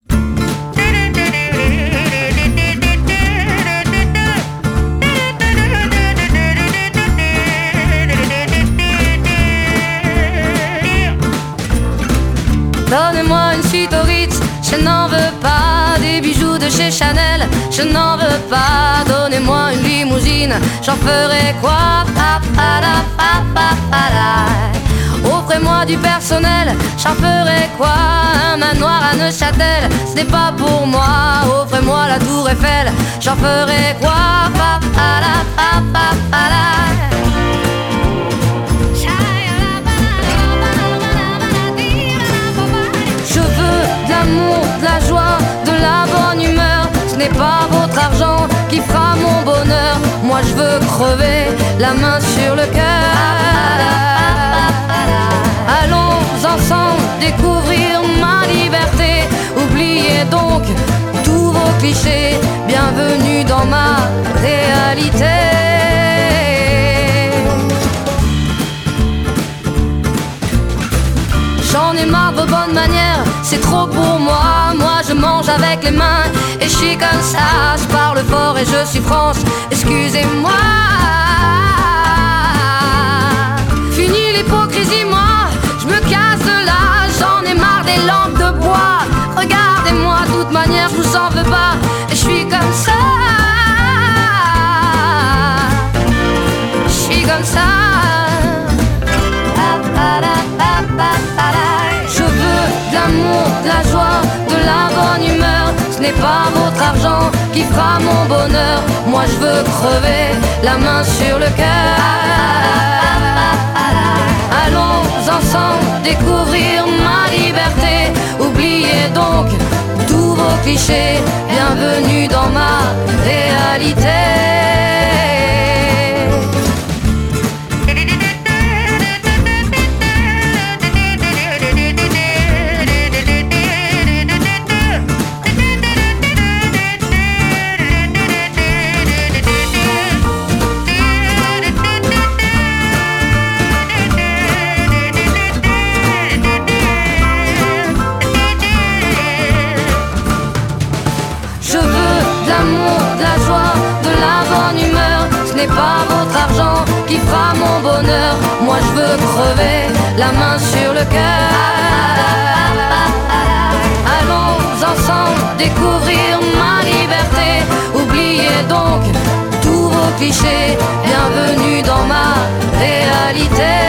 Donnez-moi une suite au Ritz, je n'en veux pas. Des bijoux de chez Chanel, je n'en veux pas. Donnez-moi une limousine, j'en ferai quoi? Offrez-moi du personnel, j'en ferai quoi? Un manoir à Neuchâtel, ce n'est pas pour moi. Offrez-moi la tour Eiffel, j'en ferai quoi? De la joie, de la bonne humeur. Ce n'est pas votre argent qui fera mon bonheur. Moi je veux crever la main sur le cœur. Allons ensemble découvrir ma liberté. Oubliez donc tous vos clichés. Bienvenue dans ma réalité. J'en ai marre de vos bonnes manières, c'est trop pour moi. Moi je mange avec les mains et je suis comme ça. Je parle fort et je suis France, excusez-moi. Fini l'hypocrisie, moi, je me casse de là. J'en ai marre des lampes de bois. Regardez-moi, de toute manière je vous en veux pas. Et je suis comme ça. Je suis comme ça. Je veux de l'amour, de la joie, de la bonne humeur. Ce n'est pas votre argent qui fera mon bonheur. Moi je veux crever la main sur le cœur. Allons ensemble découvrir ma liberté. Oubliez donc tous vos clichés. Bienvenue dans ma réalité. Ce n'est pas votre argent qui fera mon bonheur. Moi je veux crever la main sur le cœur. Allons ensemble découvrir ma liberté. Oubliez donc tous vos clichés. Bienvenue dans ma réalité.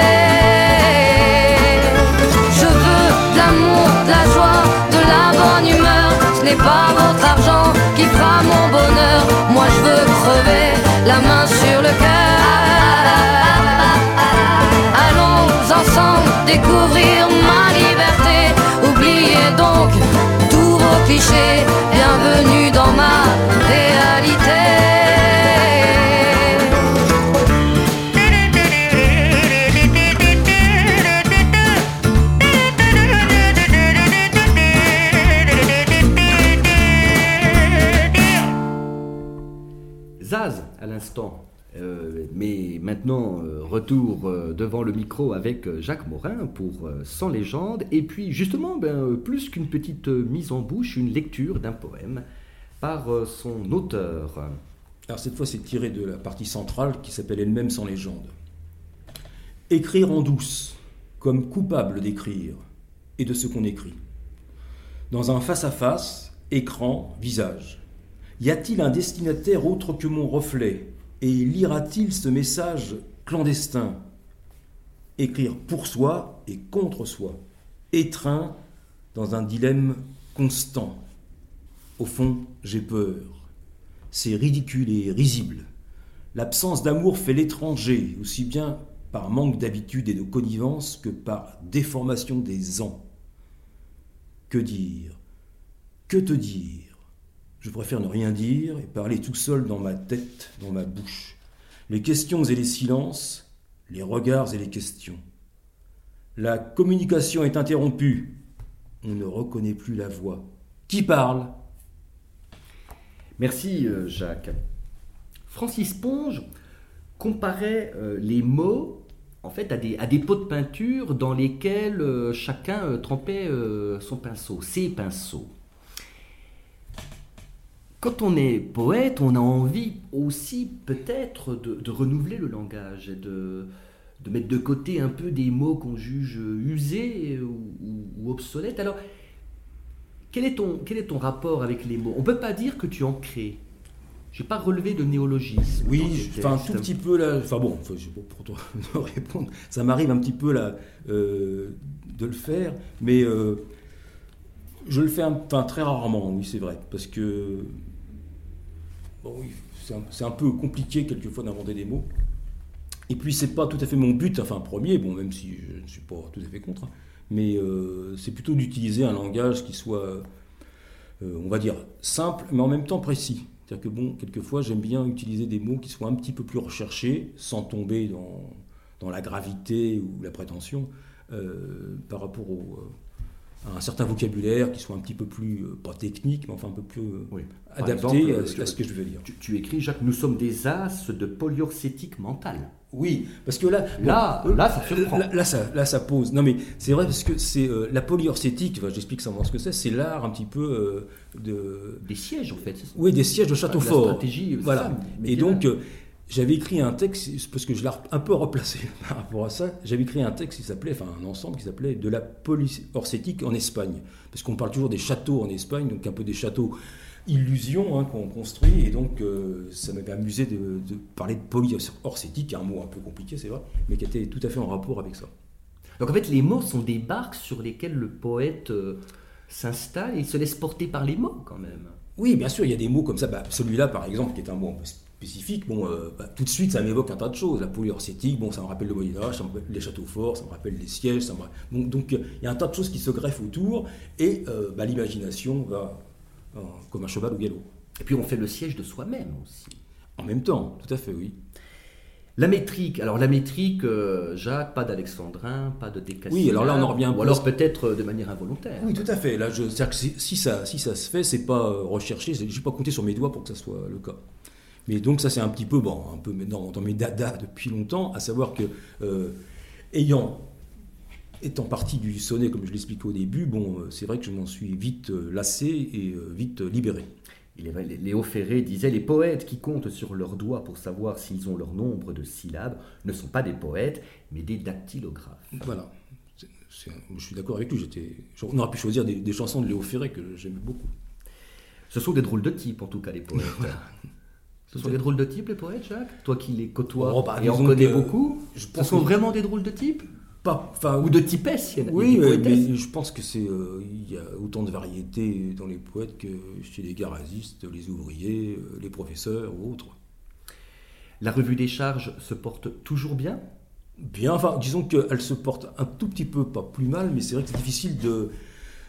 Je veux de l'amour, de la joie, de la bonne humeur. Ce n'est pas votre argent qui fera mon bonheur. Moi je veux crever la main sur le cœur. Allons ensemble découvrir ma liberté. Oubliez donc tous vos clichés. Bienvenue dans ma réalité. Zaz, à l'instant. Mais maintenant, retour devant le micro avec Jacques Morin pour Sans légende. Et puis, justement, plus qu'une petite mise en bouche, une lecture d'un poème par son auteur. Alors cette fois, c'est tiré de la partie centrale qui s'appelle elle-même Sans légende. Écrire en douce, comme coupable d'écrire et de ce qu'on écrit. Dans un face-à-face, écran, visage. Y a-t-il un destinataire autre que mon reflet ? Et lira-t-il ce message clandestin ? Écrire pour soi et contre soi, étreint dans un dilemme constant. Au fond, j'ai peur. C'est ridicule et risible. L'absence d'amour fait l'étranger, aussi bien par manque d'habitude et de connivence que par déformation des ans. Que dire ? Que te dire ? Je préfère ne rien dire et parler tout seul dans ma tête, dans ma bouche. Les questions et les silences, les regards et les questions. La communication est interrompue. On ne reconnaît plus la voix. Qui parle ? Merci Jacques. Francis Ponge comparait les mots en fait à des pots de peinture dans lesquels chacun trempait son pinceau, ses pinceaux. Quand on est poète, on a envie aussi peut-être de renouveler le langage et de mettre de côté un peu des mots qu'on juge usés ou obsolètes. Alors, quel est ton rapport avec les mots ? On ne peut pas dire que tu en crées. Je n'ai pas relevé de néologisme. Oui, enfin un tout petit peu là. Enfin bon, pour toi répondre, ça m'arrive un petit peu là de le faire, mais je le fais très rarement. Oui, c'est vrai, parce que bon, oui, c'est un peu compliqué quelquefois d'inventer des mots. Et puis c'est pas tout à fait mon but, enfin premier, bon même si je ne suis pas tout à fait contre, hein, mais c'est plutôt d'utiliser un langage qui soit, on va dire, simple, mais en même temps précis. C'est-à-dire que bon, quelquefois j'aime bien utiliser des mots qui soient un petit peu plus recherchés, sans tomber dans la gravité ou la prétention, par rapport à un certain vocabulaire qui soit un petit peu plus, pas technique, mais enfin un peu plus adapté à ce que je veux dire. Tu écris, Jacques, nous sommes des as de polyurcétique mentale. Oui, parce que là ça surprend. Là, ça pose. Non, mais c'est vrai parce que c'est la polyurcétique. J'explique simplement ce que c'est. C'est l'art un petit peu des sièges en fait. Oui, des sièges de château fort. La stratégie. Voilà. Ça, et donc j'avais écrit un texte parce que je l'ai un peu replacé par rapport à ça. J'avais écrit un texte qui s'appelait, enfin un ensemble qui s'appelait de la polyurcétique en Espagne, parce qu'on parle toujours des châteaux en Espagne, donc un peu des châteaux illusion qu'on construit, et donc ça m'avait amusé de parler de polyurcétique, un mot un peu compliqué c'est vrai, mais qui était tout à fait en rapport avec ça. Donc en fait les mots sont des barques sur lesquelles le poète s'installe et il se laisse porter par les mots quand même. Oui, bien sûr, il y a des mots comme ça, celui-là par exemple qui est un mot un peu spécifique, tout de suite ça m'évoque un tas de choses. La polyurcétique, ça me rappelle le Moyen-Âge, ça me rappelle les châteaux forts, ça me rappelle les sièges, donc il y a un tas de choses qui se greffent autour, et l'imagination va comme un cheval au galop. Et puis on fait le siège de soi-même aussi. En même temps, tout à fait, oui. La métrique, Jacques, pas d'alexandrin, pas de décasyllabe. Oui, alors là on en revient. Ou alors peut-être de manière involontaire. Oui, tout à fait. Là, c'est-à-dire que si ça se fait, c'est pas recherché. Je n'ai pas compté sur mes doigts pour que ça soit le cas. Mais donc ça c'est un petit peu dans mes dadas depuis longtemps, à savoir que étant parti du sonnet, comme je l'expliquais au début, c'est vrai que je m'en suis vite lassé et vite libéré. Léo Ferré disait « Les poètes qui comptent sur leurs doigts pour savoir s'ils ont leur nombre de syllabes ne sont pas des poètes, mais des dactylographes. » Voilà. Je suis d'accord avec lui. On aurait pu choisir des chansons de Léo Ferré que j'aimais beaucoup. Ce sont des drôles de types, en tout cas, les poètes. Ce sont des drôles de types, les poètes, Jacques ? Toi qui les côtoies et en connais beaucoup, ce sont vraiment des drôles de types ? Ou de typesses, oui, mais je pense que il y a autant de variétés dans les poètes que chez les garagistes, les ouvriers, les professeurs ou autres. La revue des charges se porte toujours bien ? Bien, disons qu'elle se porte un tout petit peu, pas plus mal, mais c'est vrai que c'est difficile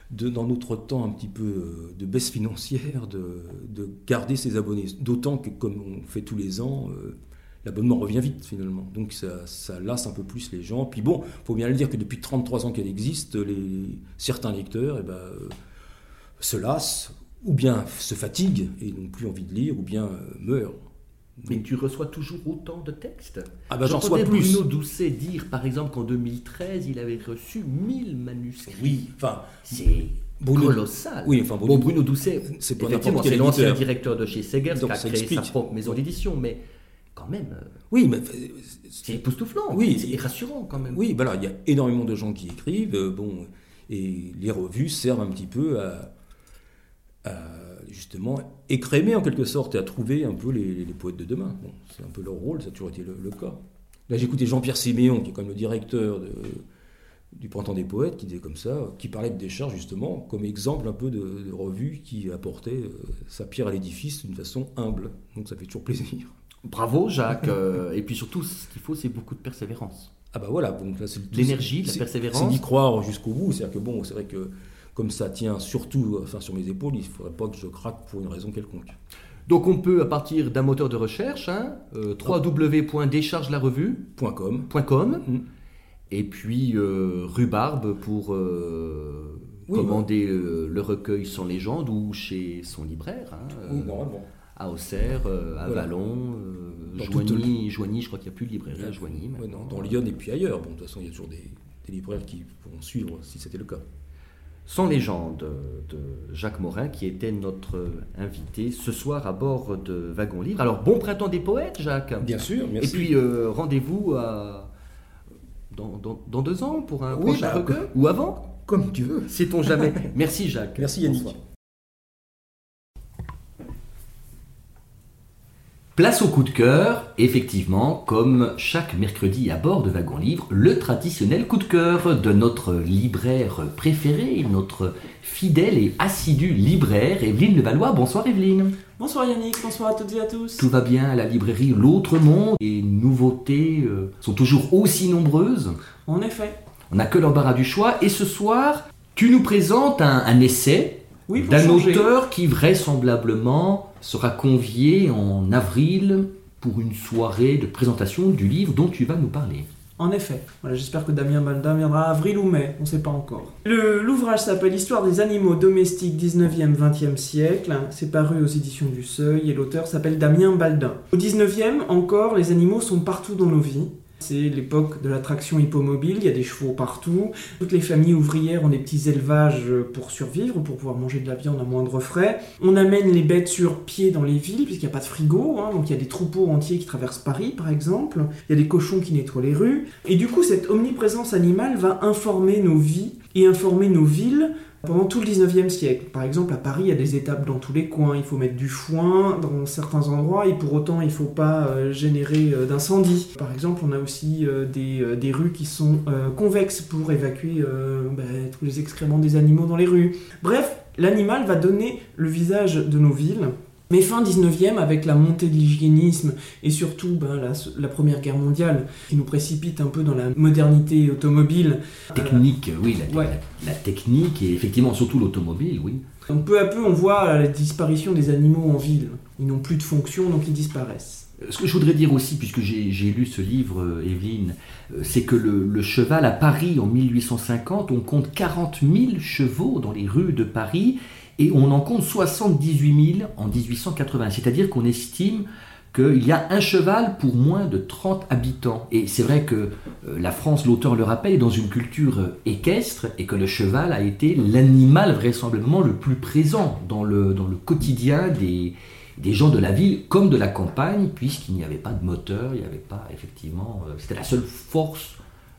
dans notre temps un petit peu de baisse financière, de garder ses abonnés. D'autant que comme on fait tous les ans, l'abonnement revient vite finalement. Donc ça lasse un peu plus les gens. Puis bon, il faut bien le dire que depuis 33 ans qu'elle existe, certains lecteurs se lassent, ou bien se fatiguent et n'ont plus envie de lire, ou bien meurent. Mais tu reçois toujours autant de textes. Ah bah j'en reçois plus. Bruno Doucet dire par exemple qu'en 2013 il avait reçu 1000 manuscrits. Oui, enfin c'est colossal. Oui, enfin Bruno Doucet, c'est pas effectivement, c'est l'ancien directeur de chez Segers qui a créé sa propre maison Oui. d'édition, mais quand même. Oui, mais c'est époustouflant. Oui, c'est rassurant quand même. Oui, il y a énormément de gens qui écrivent, et les revues servent un petit peu à justement écrémer en quelque sorte et à trouver un peu les poètes de demain. Bon, c'est un peu leur rôle, ça a toujours été le cas. Là, j'ai écouté Jean-Pierre Séméon, qui est comme le directeur du Printemps des Poètes, qui disait comme ça, qui parlait de Deschartres justement comme exemple un peu de revue qui apportait sa pierre à l'édifice d'une façon humble. Donc ça fait toujours plaisir. Bravo Jacques. Et puis surtout, ce qu'il faut, c'est beaucoup de persévérance. Ah bah voilà, donc là, c'est l'énergie, la persévérance. C'est d'y croire jusqu'au bout. C'est-à-dire que c'est vrai que comme ça tient surtout sur mes épaules, il ne faudrait pas que je craque pour une raison quelconque. Donc on peut, à partir d'un moteur de recherche, www.déchargelarevue.com, et puis Rhubarbe pour commander le recueil Sans légende, ou chez son libraire. Oui, normalement. À Auxerre, à Vallon, Joigny, je crois qu'il n'y a plus de librairie à Joigny. Ouais, dans Lyon et puis ailleurs. Bon, de toute façon, il y a toujours des libraires qui pourront suivre si c'était le cas. Sans légende de Jacques Morin, qui était notre invité ce soir à bord de Wagon Livre. Alors, bon printemps des poètes, Jacques. Bien sûr, merci. Et puis, rendez-vous dans 2 ans pour un prochain recueil, ou avant. Comme tu veux. Sait-on jamais. Merci Jacques. Merci Yannick. Bonsoir. Place au coup de cœur, effectivement, comme chaque mercredi à bord de Wagon Livre, le traditionnel coup de cœur de notre libraire préféré, notre fidèle et assidu libraire, Evelyne Levallois. Bonsoir Evelyne. Bonsoir Yannick, bonsoir à toutes et à tous. Tout va bien à la librairie L'Autre Monde, et nouveautés sont toujours aussi nombreuses. En effet. On n'a que l'embarras du choix, et ce soir, tu nous présentes un essai d'un auteur qui vraisemblablement sera convié en avril pour une soirée de présentation du livre dont tu vas nous parler. En effet. Voilà, j'espère que Damien Baldin viendra avril ou mai, on ne sait pas encore. L'ouvrage s'appelle Histoire des animaux domestiques 19e-20e siècle. C'est paru aux éditions du Seuil et l'auteur s'appelle Damien Baldin. Au 19e, encore, les animaux sont partout dans nos vies. C'est l'époque de l'attraction hippomobile, il y a des chevaux partout. Toutes les familles ouvrières ont des petits élevages pour survivre, pour pouvoir manger de la viande à moindre frais. On amène les bêtes sur pied dans les villes, puisqu'il n'y a pas de frigo, donc il y a des troupeaux entiers qui traversent Paris, par exemple. Il y a des cochons qui nettoient les rues. Et du coup, cette omniprésence animale va informer nos vies et informer nos villes pendant tout le 19e siècle. Par exemple, à Paris, il y a des étapes dans tous les coins, il faut mettre du foin dans certains endroits, et pour autant, il ne faut pas générer d'incendie. Par exemple, on a aussi des rues qui sont convexes pour évacuer tous les excréments des animaux dans les rues. Bref, l'animal va donner le visage de nos villes. Mais fin 19e, avec la montée de l'hygiénisme et surtout la Première Guerre mondiale, qui nous précipite un peu dans la modernité automobile. Technique, oui, la technique et effectivement surtout l'automobile, oui. Donc peu à peu, on voit la disparition des animaux en ville. Ils n'ont plus de fonction, donc ils disparaissent. Ce que je voudrais dire aussi, puisque j'ai lu ce livre, Evelyne, c'est que le cheval à Paris en 1850, on compte 40 000 chevaux dans les rues de Paris, et on en compte 78 000 en 1880. C'est-à-dire qu'on estime qu'il y a un cheval pour moins de 30 habitants. Et c'est vrai que la France, l'auteur le rappelle, est dans une culture équestre, et que le cheval a été l'animal vraisemblablement le plus présent dans le quotidien des gens de la ville comme de la campagne, puisqu'il n'y avait pas de moteur, il n'y avait pas, effectivement, c'était la seule force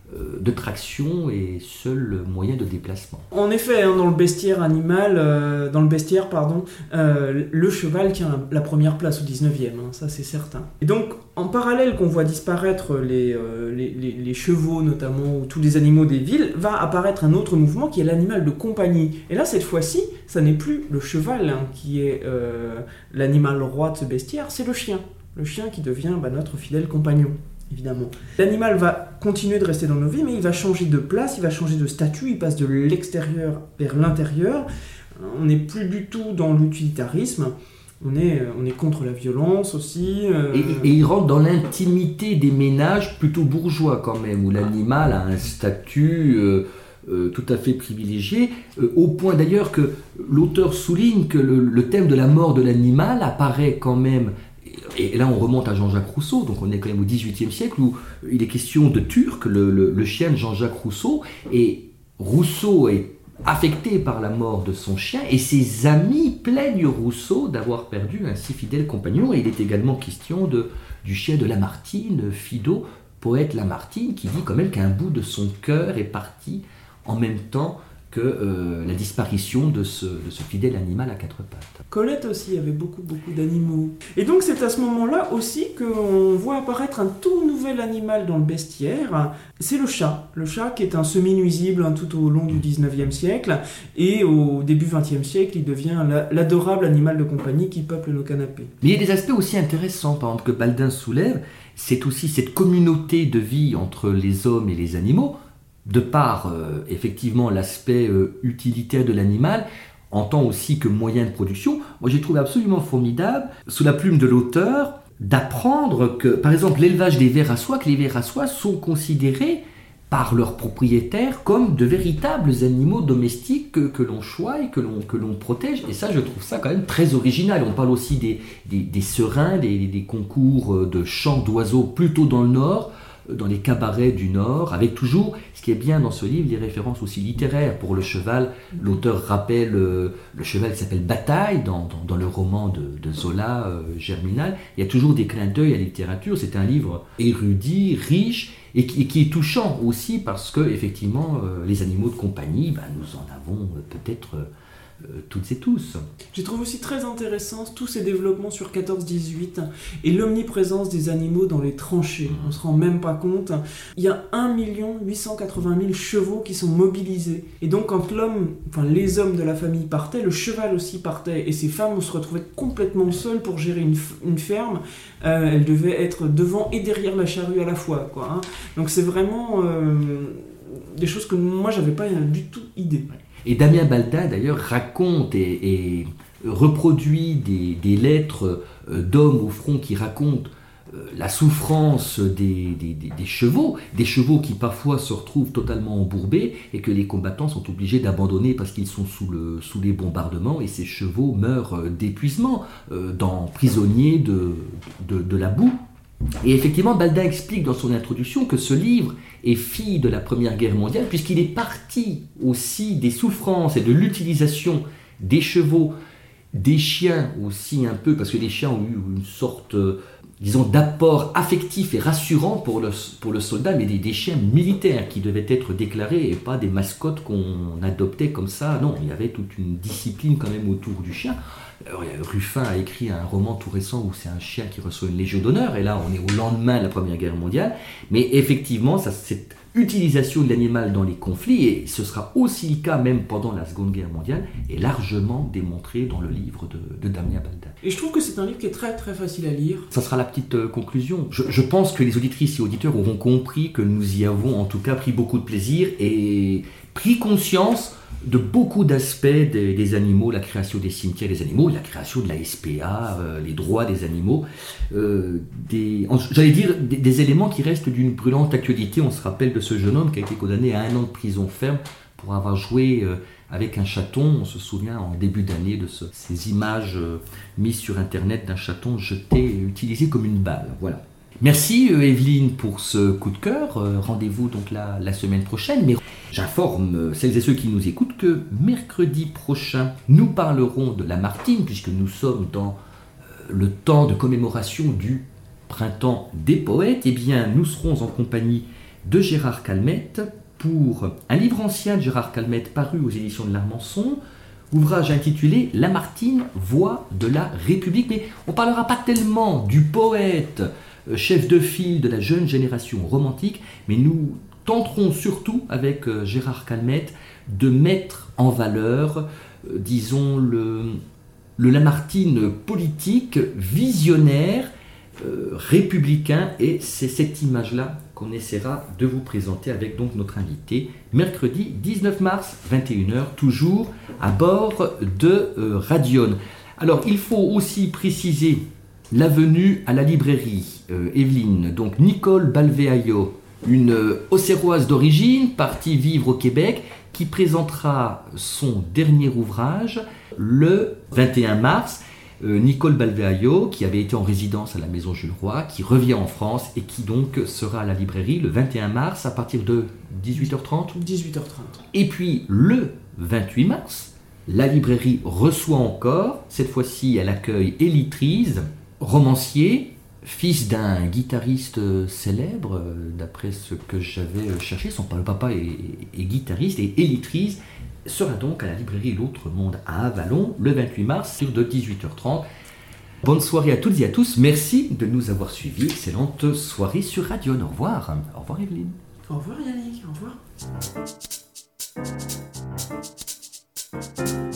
de traction et seul moyen de déplacement. En effet, dans le bestiaire animal, le cheval tient la première place au 19e, ça c'est certain. Et donc, en parallèle qu'on voit disparaître les chevaux notamment, ou tous les animaux des villes, va apparaître un autre mouvement qui est l'animal de compagnie. Et là, cette fois-ci, ça n'est plus le cheval qui est l'animal roi de ce bestiaire, c'est le chien. Le chien qui devient notre fidèle compagnon. évidemment. L'animal va continuer de rester dans nos vies, mais il va changer de place, il va changer de statut, il passe de l'extérieur vers l'intérieur. On n'est plus du tout dans l'utilitarisme. On est contre la violence aussi. Et il rentre dans l'intimité des ménages plutôt bourgeois quand même, où l'animal a un statut tout à fait privilégié, au point d'ailleurs que l'auteur souligne que le thème de la mort de l'animal apparaît quand même, et là on remonte à Jean-Jacques Rousseau, donc on est quand même au XVIIIe siècle, où il est question de Turc, le chien de Jean-Jacques Rousseau, et Rousseau est affecté par la mort de son chien, et ses amis plaignent Rousseau d'avoir perdu un si fidèle compagnon. Et il est également question du chien de Lamartine, Fido, poète Lamartine, qui dit quand même qu'un bout de son cœur est parti en même temps que la disparition de ce fidèle animal à quatre pattes. Colette aussi avait beaucoup d'animaux. Et donc c'est à ce moment-là aussi qu'on voit apparaître un tout nouvel animal dans le bestiaire. C'est le chat. Le chat qui est un semi-nuisible tout au long du 19e siècle. Et au début 20e siècle, il devient l'adorable animal de compagnie qui peuple nos canapés. Mais il y a des aspects aussi intéressants, par exemple, que Baldin soulève. C'est aussi cette communauté de vie entre les hommes et les animaux, de par effectivement l'aspect utilitaire de l'animal, en tant aussi que moyen de production. Moi j'ai trouvé absolument formidable, sous la plume de l'auteur, d'apprendre que, par exemple, l'élevage des vers à soie, que les vers à soie sont considérés par leurs propriétaires comme de véritables animaux domestiques que l'on choisit, que l'on protège. Et ça, je trouve ça quand même très original. On parle aussi des serins, des concours de chants d'oiseaux plutôt dans le nord, dans les cabarets du Nord, avec toujours, ce qui est bien dans ce livre, des références aussi littéraires. Pour le cheval, l'auteur rappelle le cheval qui s'appelle Bataille, dans le roman de Zola, Germinal. Il y a toujours des clins d'œil à la littérature. C'est un livre érudit, riche, et qui est touchant aussi, parce que effectivement, les animaux de compagnie, nous en avons peut-être toutes et tous. Je trouve aussi très intéressant tous ces développements sur 14-18 et l'omniprésence des animaux dans les tranchées. On ne se rend même pas compte. Il y a 1 880 000 chevaux qui sont mobilisés. Et donc quand les hommes de la famille partaient, le cheval aussi partait. Et ces femmes, on se retrouvait complètement seules pour gérer une ferme. Elles devaient être devant et derrière la charrue à la fois, quoi, hein. Donc c'est vraiment des choses que moi, j'avais pas du tout idée. Et Damien Baldin, d'ailleurs, raconte et reproduit des lettres d'hommes au front qui racontent la souffrance des chevaux qui parfois se retrouvent totalement embourbés et que les combattants sont obligés d'abandonner parce qu'ils sont sous les bombardements, et ces chevaux meurent d'épuisement, prisonniers de la boue. Et effectivement, Baldin explique dans son introduction que ce livre est fille de la Première Guerre mondiale, puisqu'il est parti aussi des souffrances et de l'utilisation des chevaux, des chiens aussi un peu, parce que les chiens ont eu une sorte, disons, d'apport affectif et rassurant pour le soldat, mais des chiens militaires qui devaient être déclarés et pas des mascottes qu'on adoptait comme ça. Non, il y avait toute une discipline quand même autour du chien. Ruffin a écrit un roman tout récent où c'est un chien qui reçoit une Légion d'honneur, et là on est au lendemain de la Première Guerre mondiale, mais effectivement cette utilisation de l'animal dans les conflits, et ce sera aussi le cas même pendant la Seconde Guerre mondiale, est largement démontré dans le livre de Damien Baldin. Et je trouve que c'est un livre qui est très très facile à lire. Ça sera la petite conclusion. Je pense que les auditrices et auditeurs auront compris que nous y avons en tout cas pris beaucoup de plaisir et pris conscience de beaucoup d'aspects des animaux, la création des cimetières des animaux, la création de la SPA, les droits des animaux, j'allais dire des éléments qui restent d'une brûlante actualité. On se rappelle de ce jeune homme qui a été condamné à 1 an de prison ferme pour avoir joué avec un chaton. On se souvient en début d'année de ces images mises sur internet d'un chaton jeté et utilisé comme une balle. Voilà. Merci Evelyne pour ce coup de cœur. Rendez-vous donc la semaine prochaine. Mais j'informe celles et ceux qui nous écoutent que mercredi prochain, nous parlerons de Lamartine, puisque nous sommes dans le temps de commémoration du printemps des poètes. Eh bien, nous serons en compagnie de Gérard Calmette pour un livre ancien de Gérard Calmette paru aux éditions de l'Armançon, ouvrage intitulé Lamartine, voix de la République. Mais on ne parlera pas tellement du poète, chef de file de la jeune génération romantique, mais nous tenterons surtout avec Gérard Calmette de mettre en valeur, disons, le Lamartine politique, visionnaire, républicain, et c'est cette image-là qu'on essaiera de vous présenter avec donc notre invité, mercredi 19 mars, 21h, toujours à bord de Radion. Alors, il faut aussi préciser la venue à la librairie, Evelyne, donc Nicole Balveaio, une Auxerroise d'origine, partie vivre au Québec, qui présentera son dernier ouvrage le 21 mars. Nicole Balveaio, qui avait été en résidence à la Maison Jules Roy, qui revient en France et qui donc sera à la librairie le 21 mars à partir de 18h30. 18h30. Et puis le 28 mars, la librairie reçoit encore, cette fois-ci elle accueille Élie Trise, romancier, fils d'un guitariste célèbre, d'après ce que j'avais cherché, son papa est guitariste, et Élie Trise sera donc à la librairie L'Autre Monde à Avallon le 28 mars sur de 18h30. Bonne soirée à toutes et à tous, merci de nous avoir suivis, excellente soirée sur Radion. Au revoir. Au revoir Evelyne. Au revoir Yannick, au revoir.